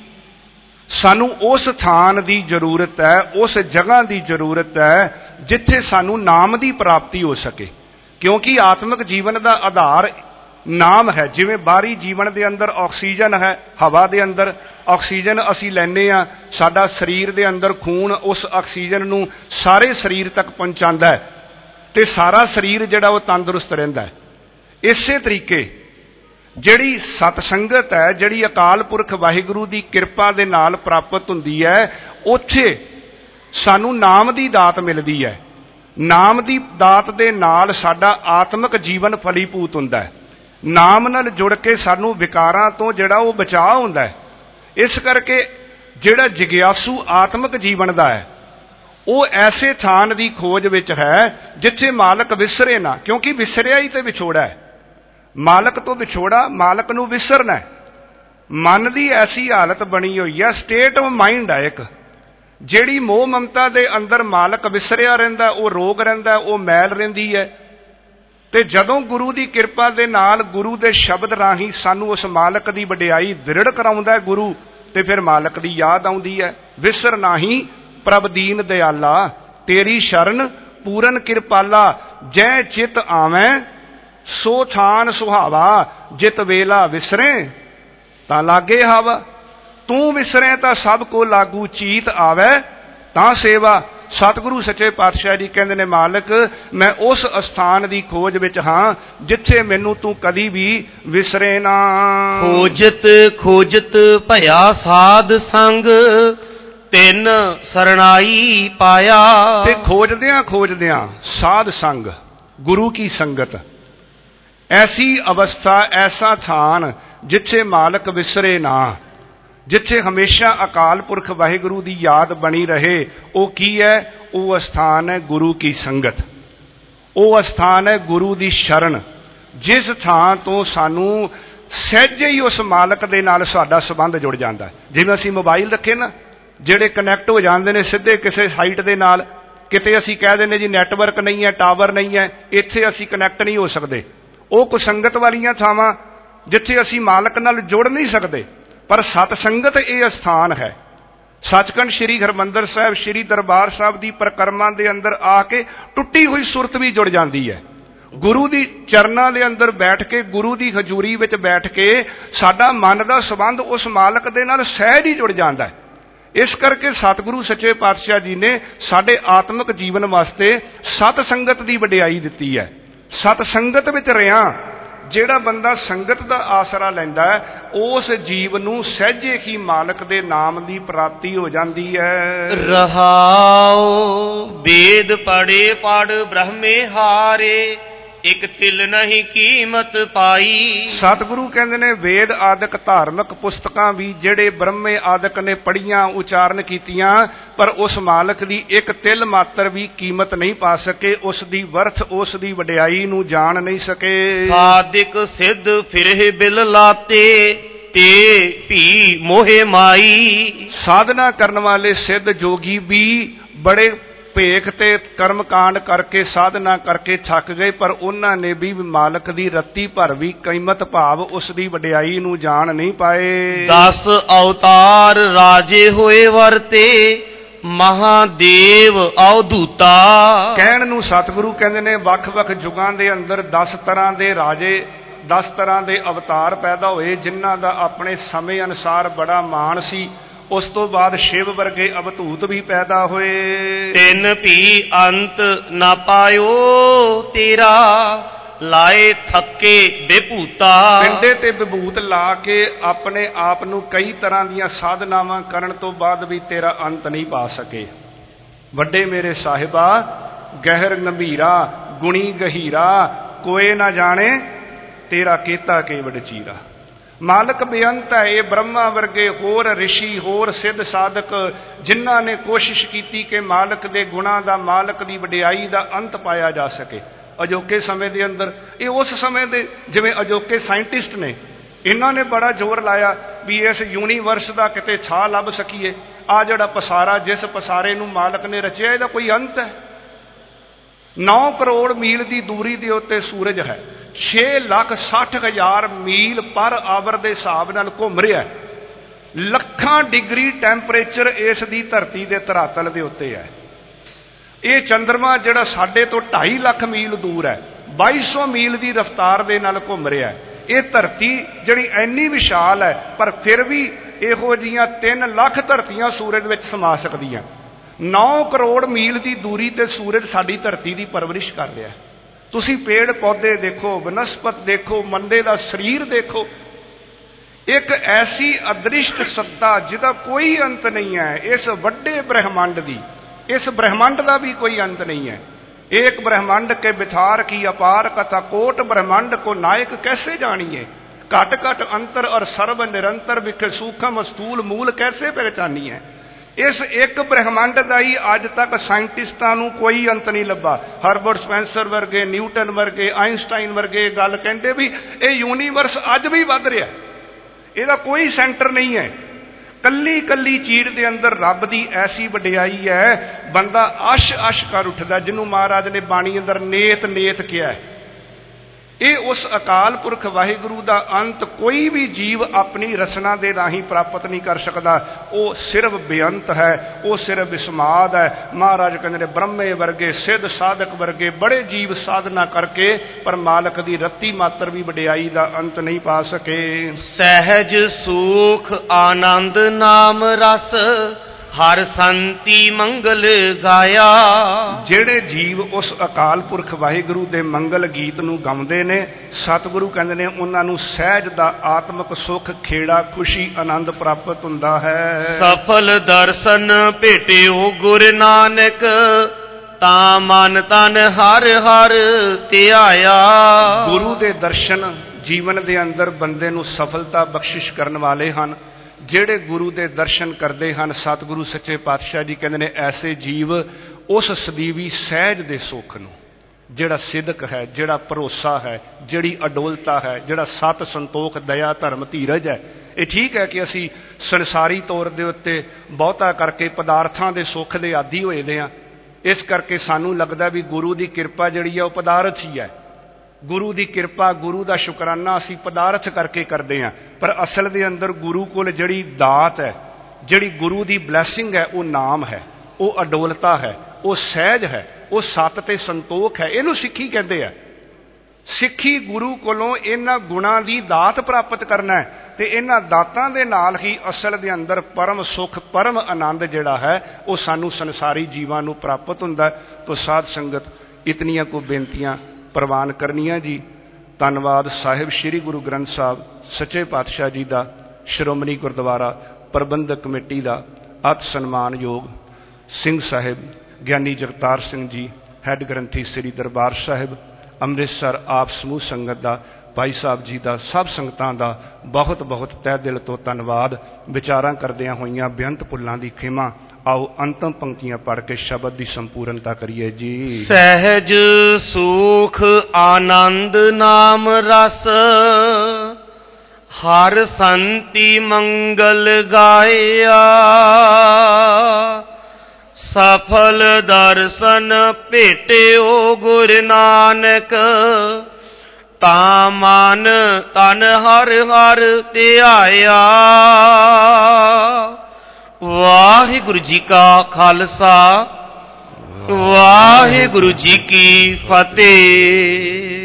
ਸਾਨੂੰ ਉਸ ਥਾਨ ਦੀ ਜ਼ਰੂਰਤ ਹੈ, ਉਸ ਜਗ੍ਹਾ ਦੀ ਜ਼ਰੂਰਤ ਹੈ ਜਿੱਥੇ ਸਾਨੂੰ ਨਾਮ ਦੀ ਪ੍ਰਾਪਤੀ ਹੋ ਸਕੇ। ਕਿਉਂਕਿ ਆਤਮਿਕ ਜੀਵਨ ਦਾ ਆਧਾਰ ਨਾਮ ਹੈ। ਜਿਵੇਂ ਬਾਹਰੀ ਜੀਵਨ ਦੇ ਅੰਦਰ ਆਕਸੀਜਨ ਹੈ, ਹਵਾ ਦੇ ਅੰਦਰ ਆਕਸੀਜਨ ਅਸੀਂ ਲੈਂਦੇ ਹਾਂ, ਸਾਡਾ ਸਰੀਰ ਦੇ ਅੰਦਰ ਖੂਨ ਉਸ ਆਕਸੀਜਨ ਨੂੰ ਸਾਰੇ ਸਰੀਰ ਤੱਕ ਪਹੁੰਚਾਉਂਦਾ ਹੈ ਤੇ ਸਾਰਾ ਸਰੀਰ ਜਿਹੜਾ ਉਹ ਤੰਦਰੁਸਤ ਰਹਿੰਦਾ ਹੈ। ਇਸੇ ਤਰੀਕੇ ਜਿਹੜੀ ਸਤ ਸੰਗਤ ਹੈ, ਜਿਹੜੀ ਅਕਾਲ ਪੁਰਖ ਵਾਹਿਗੁਰੂ ਦੀ ਕਿਰਪਾ ਦੇ ਨਾਲ ਪ੍ਰਾਪਤ ਹੁੰਦੀ ਹੈ, ਉੱਥੇ ਸਾਨੂੰ ਨਾਮ ਦੀ ਦਾਤ ਮਿਲਦੀ ਹੈ। ਨਾਮ ਦੀ ਦਾਤ ਦੇ ਨਾਲ ਸਾਡਾ ਆਤਮਿਕ ਜੀਵਨ ਫਲੀਭੂਤ ਹੁੰਦਾ ਹੈ। ਨਾਮ ਨਾਲ ਜੁੜ ਕੇ ਸਾਨੂੰ ਵਿਕਾਰਾਂ ਤੋਂ ਜਿਹੜਾ ਉਹ ਬਚਾਅ ਹੁੰਦਾ ਹੈ। ਇਸ ਕਰਕੇ ਜਿਹੜਾ ਜਿਗਿਆਸੂ ਆਤਮਿਕ ਜੀਵਨ ਦਾ ਹੈ ਉਹ ਐਸੇ ਥਾਨ ਦੀ ਖੋਜ ਵਿੱਚ ਹੈ ਜਿੱਥੇ ਮਾਲਕ ਵਿਸਰੇ ਨਾ, ਕਿਉਂਕਿ ਵਿਸਰਿਆ ਹੀ ਤੇ ਵਿਛੋੜਾ ਹੈ। ਮਾਲਕ ਤੋਂ ਵਿਛੋੜਾ, ਮਾਲਕ ਨੂੰ ਵਿਸਰਨਾ ਹੈ। ਮਨ ਦੀ ਐਸੀ ਹਾਲਤ ਬਣੀ ਹੋਈ ਹੈ, ਸਟੇਟ ਆਫ ਮਾਈਂਡ ਹੈ ਇੱਕ, ਜਿਹੜੀ ਮੋਹ ਮਮਤਾ ਦੇ ਅੰਦਰ ਮਾਲਕ ਵਿਸਰਿਆ ਰਹਿੰਦਾ, ਉਹ ਰੋਗ ਰਹਿੰਦਾ, ਉਹ ਮੈਲ ਰਹਿੰਦੀ ਹੈ। ਤੇ ਜਦੋਂ ਗੁਰੂ ਦੀ ਕਿਰਪਾ ਦੇ ਨਾਲ ਗੁਰੂ ਦੇ ਸ਼ਬਦ ਰਾਹੀਂ ਸਾਨੂੰ ਉਸ ਮਾਲਕ ਦੀ ਵਡਿਆਈ ਦ੍ਰਿੜ ਕਰਾਉਂਦਾ ਹੈ ਗੁਰੂ, ਤੇ ਫਿਰ ਮਾਲਕ ਦੀ ਯਾਦ ਆਉਂਦੀ ਹੈ। ਵਿਸਰ ਨਾਹੀ ਪ੍ਰਭ ਦੀਨ ਦਿਆਲਾ, ਤੇਰੀ ਸ਼ਰਨ ਪੂਰਨ ਕਿਰਪਾਲਾ। ਜੈ ਚਿਤ ਆਵੈਂ ਸੋ ਥਾਨ ਸੁਹਾਵਾ, ਜਿਤ ਵੇਲਾ ਵਿਸਰੇ ਤਾਂ ਲਾਗੇ ਹਵਾ। ਤੂੰ ਵਿਸਰੇ ਤਾਂ ਸਭ ਕੋ ਲਾਗੂ, ਚੀਤ ਆਵੈ ਤਾਂ ਸੇਵਾ। ਸਤਿਗੁਰੂ ਸੱਚੇ ਪਾਤਸ਼ਾਹ ਜੀ ਕਹਿੰਦੇ ਨੇ, ਮਾਲਕ ਮੈਂ ਉਸ ਅਸਥਾਨ ਦੀ ਖੋਜ ਵਿੱਚ ਹਾਂ ਜਿੱਥੇ ਮੈਨੂੰ ਤੂੰ ਕਦੀ ਵੀ ਵਿਸਰੇ ਨਾ। ਖੋਜਤ ਖੋਜਤ ਭਇਆ ਸਾਧ ਸੰਗ, ਤਿੰਨ ਸਰਣਾਈ ਪਾਇਆ। ਤੇ ਖੋਜਦਿਆਂ ਖੋਜਦਿਆਂ ਸਾਧ ਸੰਗ, ਗੁਰੂ ਕੀ ਸੰਗਤ, ਐਸੀ ਅਵਸਥਾ, ਐਸਾ ਥਾਨ ਜਿੱਥੇ ਮਾਲਕ ਵਿਸਰੇ ਨਾ, ਜਿੱਥੇ ਹਮੇਸ਼ਾ ਅਕਾਲ ਪੁਰਖ ਵਾਹਿਗੁਰੂ ਦੀ ਯਾਦ ਬਣੀ ਰਹੇ, ਉਹ ਕੀ ਹੈ? ਉਹ ਅਸਥਾਨ ਹੈ ਗੁਰੂ ਕੀ ਸੰਗਤ, ਉਹ ਅਸਥਾਨ ਹੈ ਗੁਰੂ ਦੀ ਸ਼ਰਨ। ਜਿਸ ਥਾਂ ਤੋਂ ਸਾਨੂੰ ਸਹਿਜੇ ਹੀ ਉਸ ਮਾਲਕ ਦੇ ਨਾਲ ਸਾਡਾ ਸੰਬੰਧ ਜੁੜ ਜਾਂਦਾ। ਜਿਵੇਂ ਅਸੀਂ ਮੋਬਾਈਲ ਰੱਖੇ ਨਾ, ਜਿਹੜੇ ਕਨੈਕਟ ਹੋ ਜਾਂਦੇ ਨੇ ਸਿੱਧੇ ਕਿਸੇ ਸਾਈਟ ਦੇ ਨਾਲ, ਕਿਤੇ ਅਸੀਂ ਕਹਿ ਦਿੰਦੇ ਜੀ ਨੈਟਵਰਕ ਨਹੀਂ ਹੈ, ਟਾਵਰ ਨਹੀਂ ਹੈ, ਇੱਥੇ ਅਸੀਂ ਕਨੈਕਟ ਨਹੀਂ ਹੋ ਸਕਦੇ। ਉਹ ਕੁਸੰਗਤ ਵਾਲੀਆਂ ਥਾਵਾਂ ਜਿੱਥੇ ਅਸੀਂ ਮਾਲਕ ਨਾਲ ਜੁੜ ਨਹੀਂ ਸਕਦੇ। ਪਰ ਸਤ ਸੰਗਤ ਇਹ ਅਸਥਾਨ ਹੈ। ਸੱਚਖੰਡ ਸ੍ਰੀ ਹਰਿਮੰਦਰ ਸਾਹਿਬ, ਸ੍ਰੀ ਦਰਬਾਰ ਸਾਹਿਬ ਦੀ ਪਰਿਕਰਮਾ ਦੇ ਅੰਦਰ ਆ ਕੇ ਟੁੱਟੀ ਹੋਈ ਸੁਰਤ ਵੀ ਜੁੜ ਜਾਂਦੀ ਹੈ। ਗੁਰੂ ਦੀ ਚਰਨਾਂ ਦੇ ਅੰਦਰ ਬੈਠ ਕੇ, ਗੁਰੂ ਦੀ ਹਜ਼ੂਰੀ ਵਿੱਚ ਬੈਠ ਕੇ ਸਾਡਾ ਮਨ ਦਾ ਸੰਬੰਧ ਉਸ ਮਾਲਕ ਦੇ ਨਾਲ ਸਹਿਜ ਹੀ ਜੁੜ ਜਾਂਦਾ ਹੈ। ਇਸ ਕਰਕੇ ਸਤਿਗੁਰੂ ਸੱਚੇ ਪਾਤਸ਼ਾਹ ਜੀ ਨੇ ਸਾਡੇ ਆਤਮਿਕ ਜੀਵਨ ਵਾਸਤੇ ਸਤ ਸੰਗਤ ਦੀ ਵਡਿਆਈ ਦਿੱਤੀ ਹੈ। ਸਤ ਸੰਗਤ ਵਿੱਚ ਰਿਹਾ ਜਿਹੜਾ ਬੰਦਾ ਸੰਗਤ ਦਾ ਆਸਰਾ ਲੈਂਦਾ ਹੈ, ਉਸ ਜੀਵ ਨੂੰ ਸਹਿਜੇ ਹੀ ਮਾਲਕ ਦੇ ਨਾਮ ਦੀ ਪ੍ਰਾਪਤੀ ਹੋ ਜਾਂਦੀ ਹੈ। ਰਹਾਉ ਵੇਦ ਪੜੇ ਪੜ ਬ੍ਰਹਮੇ ਹਾਰੇ, ਇੱਕ ਤਿਲ ਨਹੀਂ ਕੀਮਤ ਪਾਈ। ਸਤਿਗੁਰੂ ਕਹਿੰਦੇ ਨੇ ਵੇਦ ਆਦਿਕ ਧਾਰਮਿਕ ਪੁਸਤਕਾਂ ਵੀ ਜਿਹੜੇ ਬ੍ਰਹਮੇ ਆਦਿਕ ਨੇ ਪੜ੍ਹੀਆਂ, ਉਚਾਰਨ ਕੀਤੀਆਂ, ਪਰ ਉਸ ਮਾਲਕ ਦੀ ਇੱਕ ਤਿਲ ਮਾਤਰ ਵੀ ਕੀਮਤ ਨਹੀਂ ਪਾ ਸਕੇ। ਉਸ ਦੀ ਵਰਥ, ਉਸ ਦੀ ਵਡਿਆਈ ਨੂੰ ਜਾਣ ਨਹੀਂ ਸਕੇ। ਸਾਧਿਕ ਸਿੱਧ ਫਿਰੇ ਬਿਲ ਲਾਤੇ ਤੇ ਭੀ ਮੋਹਿ ਮਾਈ। ਸਾਧਨਾ ਕਰਨ ਵਾਲੇ ਸਿੱਧ ਜੋਗੀ ਵੀ ਬੜੇ ਭੇਖ ਤੇ ਕਰਮ ਕਾਂਡ ਕਰਕੇ, ਸਾਧਨਾ ਕਰਕੇ ਥੱਕ ਗਏ, ਪਰ ਉਹਨਾਂ ਨੇ ਵੀ ਮਾਲਕ ਦੀ ਰੱਤੀ ਭਰ ਵੀ ਕੀਮਤ ਭਾਵ ਉਸ ਦੀ ਵਡਿਆਈ ਨੂੰ ਜਾਣ ਨਹੀਂ ਪਾਏ। 10 ਅਵਤਾਰ ਰਾਜੇ ਹੋਏ ਵਰਤੇ, ਮਹਾਦੇਵ ਅਵਧੂਤਾ। ਕਹਿਣ ਨੂੰ ਸਤਿਗੁਰੂ ਕਹਿੰਦੇ ਨੇ ਵੱਖ-ਵੱਖ ਯੁਗਾਂ ਦੇ ਅੰਦਰ 10 ਤਰ੍ਹਾਂ ਦੇ ਰਾਜੇ, 10 ਤਰ੍ਹਾਂ ਦੇ ਅਵਤਾਰ ਪੈਦਾ ਹੋਏ, ਜਿਨ੍ਹਾਂ ਦਾ ਆਪਣੇ ਸਮੇਂ ਅਨੁਸਾਰ ਬੜਾ ਮਾਣ ਸੀ। ਉਸ ਤੋਂ ਬਾਅਦ ਸ਼ਿਵ ਵਰਗੇ ਅਵਧੂਤ ਵੀ ਪੈਦਾ ਹੋਏ। ਤਿੰਨ ਭੀ ਅੰਤ ਨਾ ਪਾਇਓ ਤੇਰਾ, ਲਾਏ ਥੱਕੇ ਬੇਭੂਤਾ। ਪਿੰਡੇ ਤੇ ਵਿਭੂਤ ਲਾ ਕੇ ਆਪਣੇ ਆਪ ਨੂੰ ਕਈ ਤਰ੍ਹਾਂ ਦੀਆਂ ਸਾਧਨਾਵਾਂ ਕਰਨ ਤੋਂ ਬਾਅਦ ਵੀ ਤੇਰਾ ਅੰਤ ਨਹੀਂ ਪਾ ਸਕੇ। ਵੱਡੇ ਮੇਰੇ ਸਾਹਿਬਾ, ਗਹਿਰ ਗੰਭੀਰਾ ਗੁਣੀ ਗਹੀਰਾ, ਕੋਏ ਨਾ ਜਾਣੇ ਤੇਰਾ ਕੀਤਾ ਕੇਵਡ ਚੀਰਾ। ਮਾਲਕ ਬੇਅੰਤ ਹੈ। ਇਹ ਬ੍ਰਹਮਾ ਵਰਗੇ ਹੋਰ ਰਿਸ਼ੀ, ਹੋਰ ਸਿੱਧ ਸਾਧਕ, ਜਿਨ੍ਹਾਂ ਨੇ ਕੋਸ਼ਿਸ਼ ਕੀਤੀ ਕਿ ਮਾਲਕ ਦੇ ਗੁਣਾਂ ਦਾ, ਮਾਲਕ ਦੀ ਵਡਿਆਈ ਦਾ ਅੰਤ ਪਾਇਆ ਜਾ ਸਕੇ। ਅਜੋਕੇ ਸਮੇਂ ਦੇ ਅੰਦਰ ਇਹ ਉਸ ਸਮੇਂ ਦੇ ਜਿਵੇਂ ਅਜੋਕੇ ਸਾਇੰਟਿਸਟ ਨੇ, ਇਹਨਾਂ ਨੇ ਬੜਾ ਜ਼ੋਰ ਲਾਇਆ ਵੀ ਇਸ ਯੂਨੀਵਰਸ ਦਾ ਕਿਤੇ ਛਾਂ ਲੱਭ ਸਕੀਏ। ਆਹ ਜਿਹੜਾ ਪਸਾਰਾ, ਜਿਸ ਪਸਾਰੇ ਨੂੰ ਮਾਲਕ ਨੇ ਰਚਿਆ, ਇਹਦਾ ਕੋਈ ਅੰਤ ਹੈ? 9 ਕਰੋੜ ਮੀਲ ਦੀ ਦੂਰੀ ਦੇ ਉੱਤੇ ਸੂਰਜ ਹੈ। 6,60,000 ਮੀਲ ਪਰ ਆਵਰ ਦੇ ਹਿਸਾਬ ਨਾਲ ਘੁੰਮ ਰਿਹਾ। ਲੱਖਾਂ ਡਿਗਰੀ ਟੈਂਪਰੇਚਰ ਇਸ ਦੀ ਧਰਤੀ ਦੇ ਧਰਾਤਲ ਦੇ ਉੱਤੇ ਹੈ। ਇਹ ਚੰਦਰਮਾ ਜਿਹੜਾ ਸਾਡੇ ਤੋਂ 2.5 ਲੱਖ ਮੀਲ ਦੂਰ ਹੈ, 2200 ਮੀਲ ਦੀ ਰਫ਼ਤਾਰ ਦੇ ਨਾਲ ਘੁੰਮ ਰਿਹਾ। ਇਹ ਧਰਤੀ ਜਿਹੜੀ ਇੰਨੀ ਵਿਸ਼ਾਲ ਹੈ, ਪਰ ਫਿਰ ਵੀ ਇਹੋ ਜਿਹੀਆਂ 3 ਲੱਖ ਧਰਤੀਆਂ ਸੂਰਜ ਵਿੱਚ ਸਮਾ ਸਕਦੀਆਂ। 9 ਕਰੋੜ ਮੀਲ ਦੀ ਦੂਰੀ ਤੇ ਸੂਰਜ ਸਾਡੀ ਧਰਤੀ ਦੀ ਪਰਵਰਿਸ਼ ਕਰ ਰਿਹਾ। ਤੁਸੀਂ ਪੇੜ ਪੌਦੇ ਦੇਖੋ, ਬਨਸਪਤ ਦੇਖੋ, ਮੰਦੇ ਦਾ ਸਰੀਰ ਦੇਖੋ। ਇੱਕ ਐਸੀ ਅਦ੍ਰਿਸ਼ਟ ਸੱਤਾ ਜਿਹਦਾ ਕੋਈ ਅੰਤ ਨਹੀਂ ਹੈ। ਇਸ ਵੱਡੇ ਬ੍ਰਹਿਮੰਡ ਦੀ, ਇਸ ਬ੍ਰਹਿਮੰਡ ਦਾ ਵੀ ਕੋਈ ਅੰਤ नहीं है। एक ब्रह्मांड के विथार की अपार कथा, कोट ब्रह्मांड को नायक कैसे जानिए। घट घट अंतर और सर्व निरंतर विखे सूखम स्थूल मूल कैसे पहचानिए। इस एक ब्रह्मांड का ही अज तक साइंटिस्टां नूं कोई अंत नहीं लभा। हरबर्ट स्पेंसर वर्गे, न्यूटन वर्गे, आइनस्टाइन वर्गे गल कहते भी ये यूनीवर्स अज भी वध रहा, इसदा कोई सेंटर नहीं है। कली कली चीड़ के अंदर रब की ऐसी वडियाई है, बंदा अश अश कर उठदा, जिन्हों महाराज ने बाणी अंदर नेत नेत किया है। ये उस अकाल पुरख वाहिगुरु का अंत कोई भी जीव अपनी रचना के राही प्राप्त नहीं कर सकता। वो सिर्फ बेअंत है, वो सिर्फ विस्माद है। महाराज कहते ब्रह्मे वर्गे, सिद्ध साधक वर्गे बड़े जीव साधना करके पर मालक की रत्ती मात्र भी वडियाई का अंत नहीं पा सके। सहज सुख आनंद नाम रस, हर संति मंगल गाया। जेड़े जीव उस अकाल पुरख वाहिगुरु दे मंगल गीत नूं गाउंदे ने, सतगुरु कहंदे ने उन्हां नूं सहज दा आत्मक सुख, खेड़ा, खुशी, आनंद प्राप्त हुंदा है। सफल दर्शन भेटियो गुर नानक, ता मन तन हर हर ध्याया। गुरु दे दर्शन, ਜੀਵਨ ਦੇ ਅੰਦਰ ਬੰਦੇ ਨੂੰ ਸਫਲਤਾ ਬਖਸ਼ਿਸ਼ ਕਰਨ ਵਾਲੇ ਹਨ। ਜਿਹੜੇ ਗੁਰੂ ਦੇ ਦਰਸ਼ਨ ਕਰਦੇ ਹਨ, ਸਤਿਗੁਰੂ ਸੱਚੇ ਪਾਤਸ਼ਾਹ ਜੀ ਕਹਿੰਦੇ ਨੇ ਐਸੇ ਜੀਵ ਉਸ ਸਦੀਵੀ ਸਹਿਜ ਦੇ ਸੁੱਖ ਨੂੰ, ਜਿਹੜਾ ਸਿਦਕ ਹੈ, ਜਿਹੜਾ ਭਰੋਸਾ ਹੈ, ਜਿਹੜੀ ਅਡੋਲਤਾ ਹੈ, ਜਿਹੜਾ ਸਤ ਸੰਤੋਖ ਦਇਆ ਧਰਮ ਧੀਰਜ ਹੈ। ਇਹ ਠੀਕ ਹੈ ਕਿ ਅਸੀਂ ਸੰਸਾਰੀ ਤੌਰ ਦੇ ਉੱਤੇ ਬਹੁਤਾ ਕਰਕੇ ਪਦਾਰਥਾਂ ਦੇ ਸੁੱਖ ਦੇ ਆਦੀ ਹੋਏ ਦੇ ਹਾਂ। ਇਸ ਕਰਕੇ ਸਾਨੂੰ ਲੱਗਦਾ ਵੀ ਗੁਰੂ ਦੀ ਕਿਰਪਾ ਜਿਹੜੀ ਹੈ ਉਹ ਪਦਾਰਥ ਹੀ ਹੈ। ਗੁਰੂ ਦੀ ਕਿਰਪਾ, ਗੁਰੂ ਦਾ ਸ਼ੁਕਰਾਨਾ ਅਸੀਂ ਪਦਾਰਥ ਕਰਕੇ ਕਰਦੇ ਹਾਂ, ਪਰ ਅਸਲ ਦੇ ਅੰਦਰ ਗੁਰੂ ਕੋਲ ਜਿਹੜੀ ਦਾਤ ਹੈ, ਜਿਹੜੀ ਗੁਰੂ ਦੀ ਬਲੈਸਿੰਗ ਹੈ, ਉਹ ਨਾਮ ਹੈ, ਉਹ ਅਡੋਲਤਾ ਹੈ, ਉਹ ਸਹਿਜ ਹੈ, ਉਹ ਸਤ ਤੇ ਸੰਤੋਖ ਹੈ। ਇਹਨੂੰ ਸਿੱਖੀ ਕਹਿੰਦੇ ਆ। ਸਿੱਖੀ ਗੁਰੂ ਕੋਲੋਂ ਇਹਨਾਂ ਗੁਣਾਂ ਦੀ ਦਾਤ ਪ੍ਰਾਪਤ ਕਰਨਾ ਹੈ, ਤੇ ਇਹਨਾਂ ਦਾਤਾਂ ਦੇ ਨਾਲ ਹੀ ਅਸਲ ਦੇ ਅੰਦਰ ਪਰਮ ਸੁੱਖ, ਪਰਮ ਆਨੰਦ ਜਿਹੜਾ ਹੈ ਉਹ ਸਾਨੂੰ ਸੰਸਾਰੀ ਜੀਵਾਂ ਨੂੰ ਪ੍ਰਾਪਤ ਹੁੰਦਾ। ਤੋ ਸਾਧ ਸੰਗਤ ਇਤਨੀਆਂ ਕੋ ਬੇਨਤੀਆਂ ਪ੍ਰਵਾਨ ਕਰਨੀਆਂ ਜੀ। ਧੰਨਵਾਦ ਸਾਹਿਬ ਸ੍ਰੀ ਗੁਰੂ ਗ੍ਰੰਥ ਸਾਹਿਬ ਸੱਚੇ ਪਾਤਸ਼ਾਹ ਜੀ ਦਾ, ਸ਼੍ਰੋਮਣੀ ਗੁਰਦੁਆਰਾ ਪ੍ਰਬੰਧਕ ਕਮੇਟੀ ਦਾ, ਅਤ ਸਨਮਾਨਯੋਗ ਸਿੰਘ ਸਾਹਿਬ ਗਿਆਨੀ ਜਗਤਾਰ ਸਿੰਘ ਜੀ, ਹੈੱਡ ਗ੍ਰੰਥੀ ਸ੍ਰੀ ਦਰਬਾਰ ਸਾਹਿਬ ਅੰਮ੍ਰਿਤਸਰ, ਆਪ ਸਮੂਹ ਸੰਗਤ ਦਾ, ਭਾਈ ਸਾਹਿਬ ਜੀ ਦਾ, ਸਭ ਸੰਗਤਾਂ ਦਾ ਬਹੁਤ ਬਹੁਤ ਤਹਿ ਦਿਲ ਤੋਂ ਧੰਨਵਾਦ। ਵਿਚਾਰਾਂ ਕਰਦਿਆਂ ਹੋਈਆਂ ਬੇਅੰਤ ਭੁੱਲਾਂ ਦੀ ਖਿਮਾ। ਆਓ ਅੰਤਮ ਪੰਕਤੀਆਂ ਪੜ੍ਹ ਕੇ ਸ਼ਬਦ ਦੀ ਸੰਪੂਰਨਤਾ ਕਰੀਏ ਜੀ। ਸਹਿਜ ਸੁਖ ਆਨੰਦ ਨਾਮ ਰਸ, ਹਰ ਸੰਤੀ ਮੰਗਲ ਗਾਇਆ। ਸਫਲ ਦਰਸ਼ਨ ਭੇਟਿਓ ਗੁਰ ਨਾਨਕ, ਤਾਂ ਮਨ ਤਨ ਹਰ ਹਰ ਧਿਆਇਆ। ਵਾਹਿਗੁਰੂ ਜੀ ਕਾ ਖਾਲਸਾ, ਵਾਹਿਗੁਰੂ ਜੀ ਕੀ ਫਤਿਹ।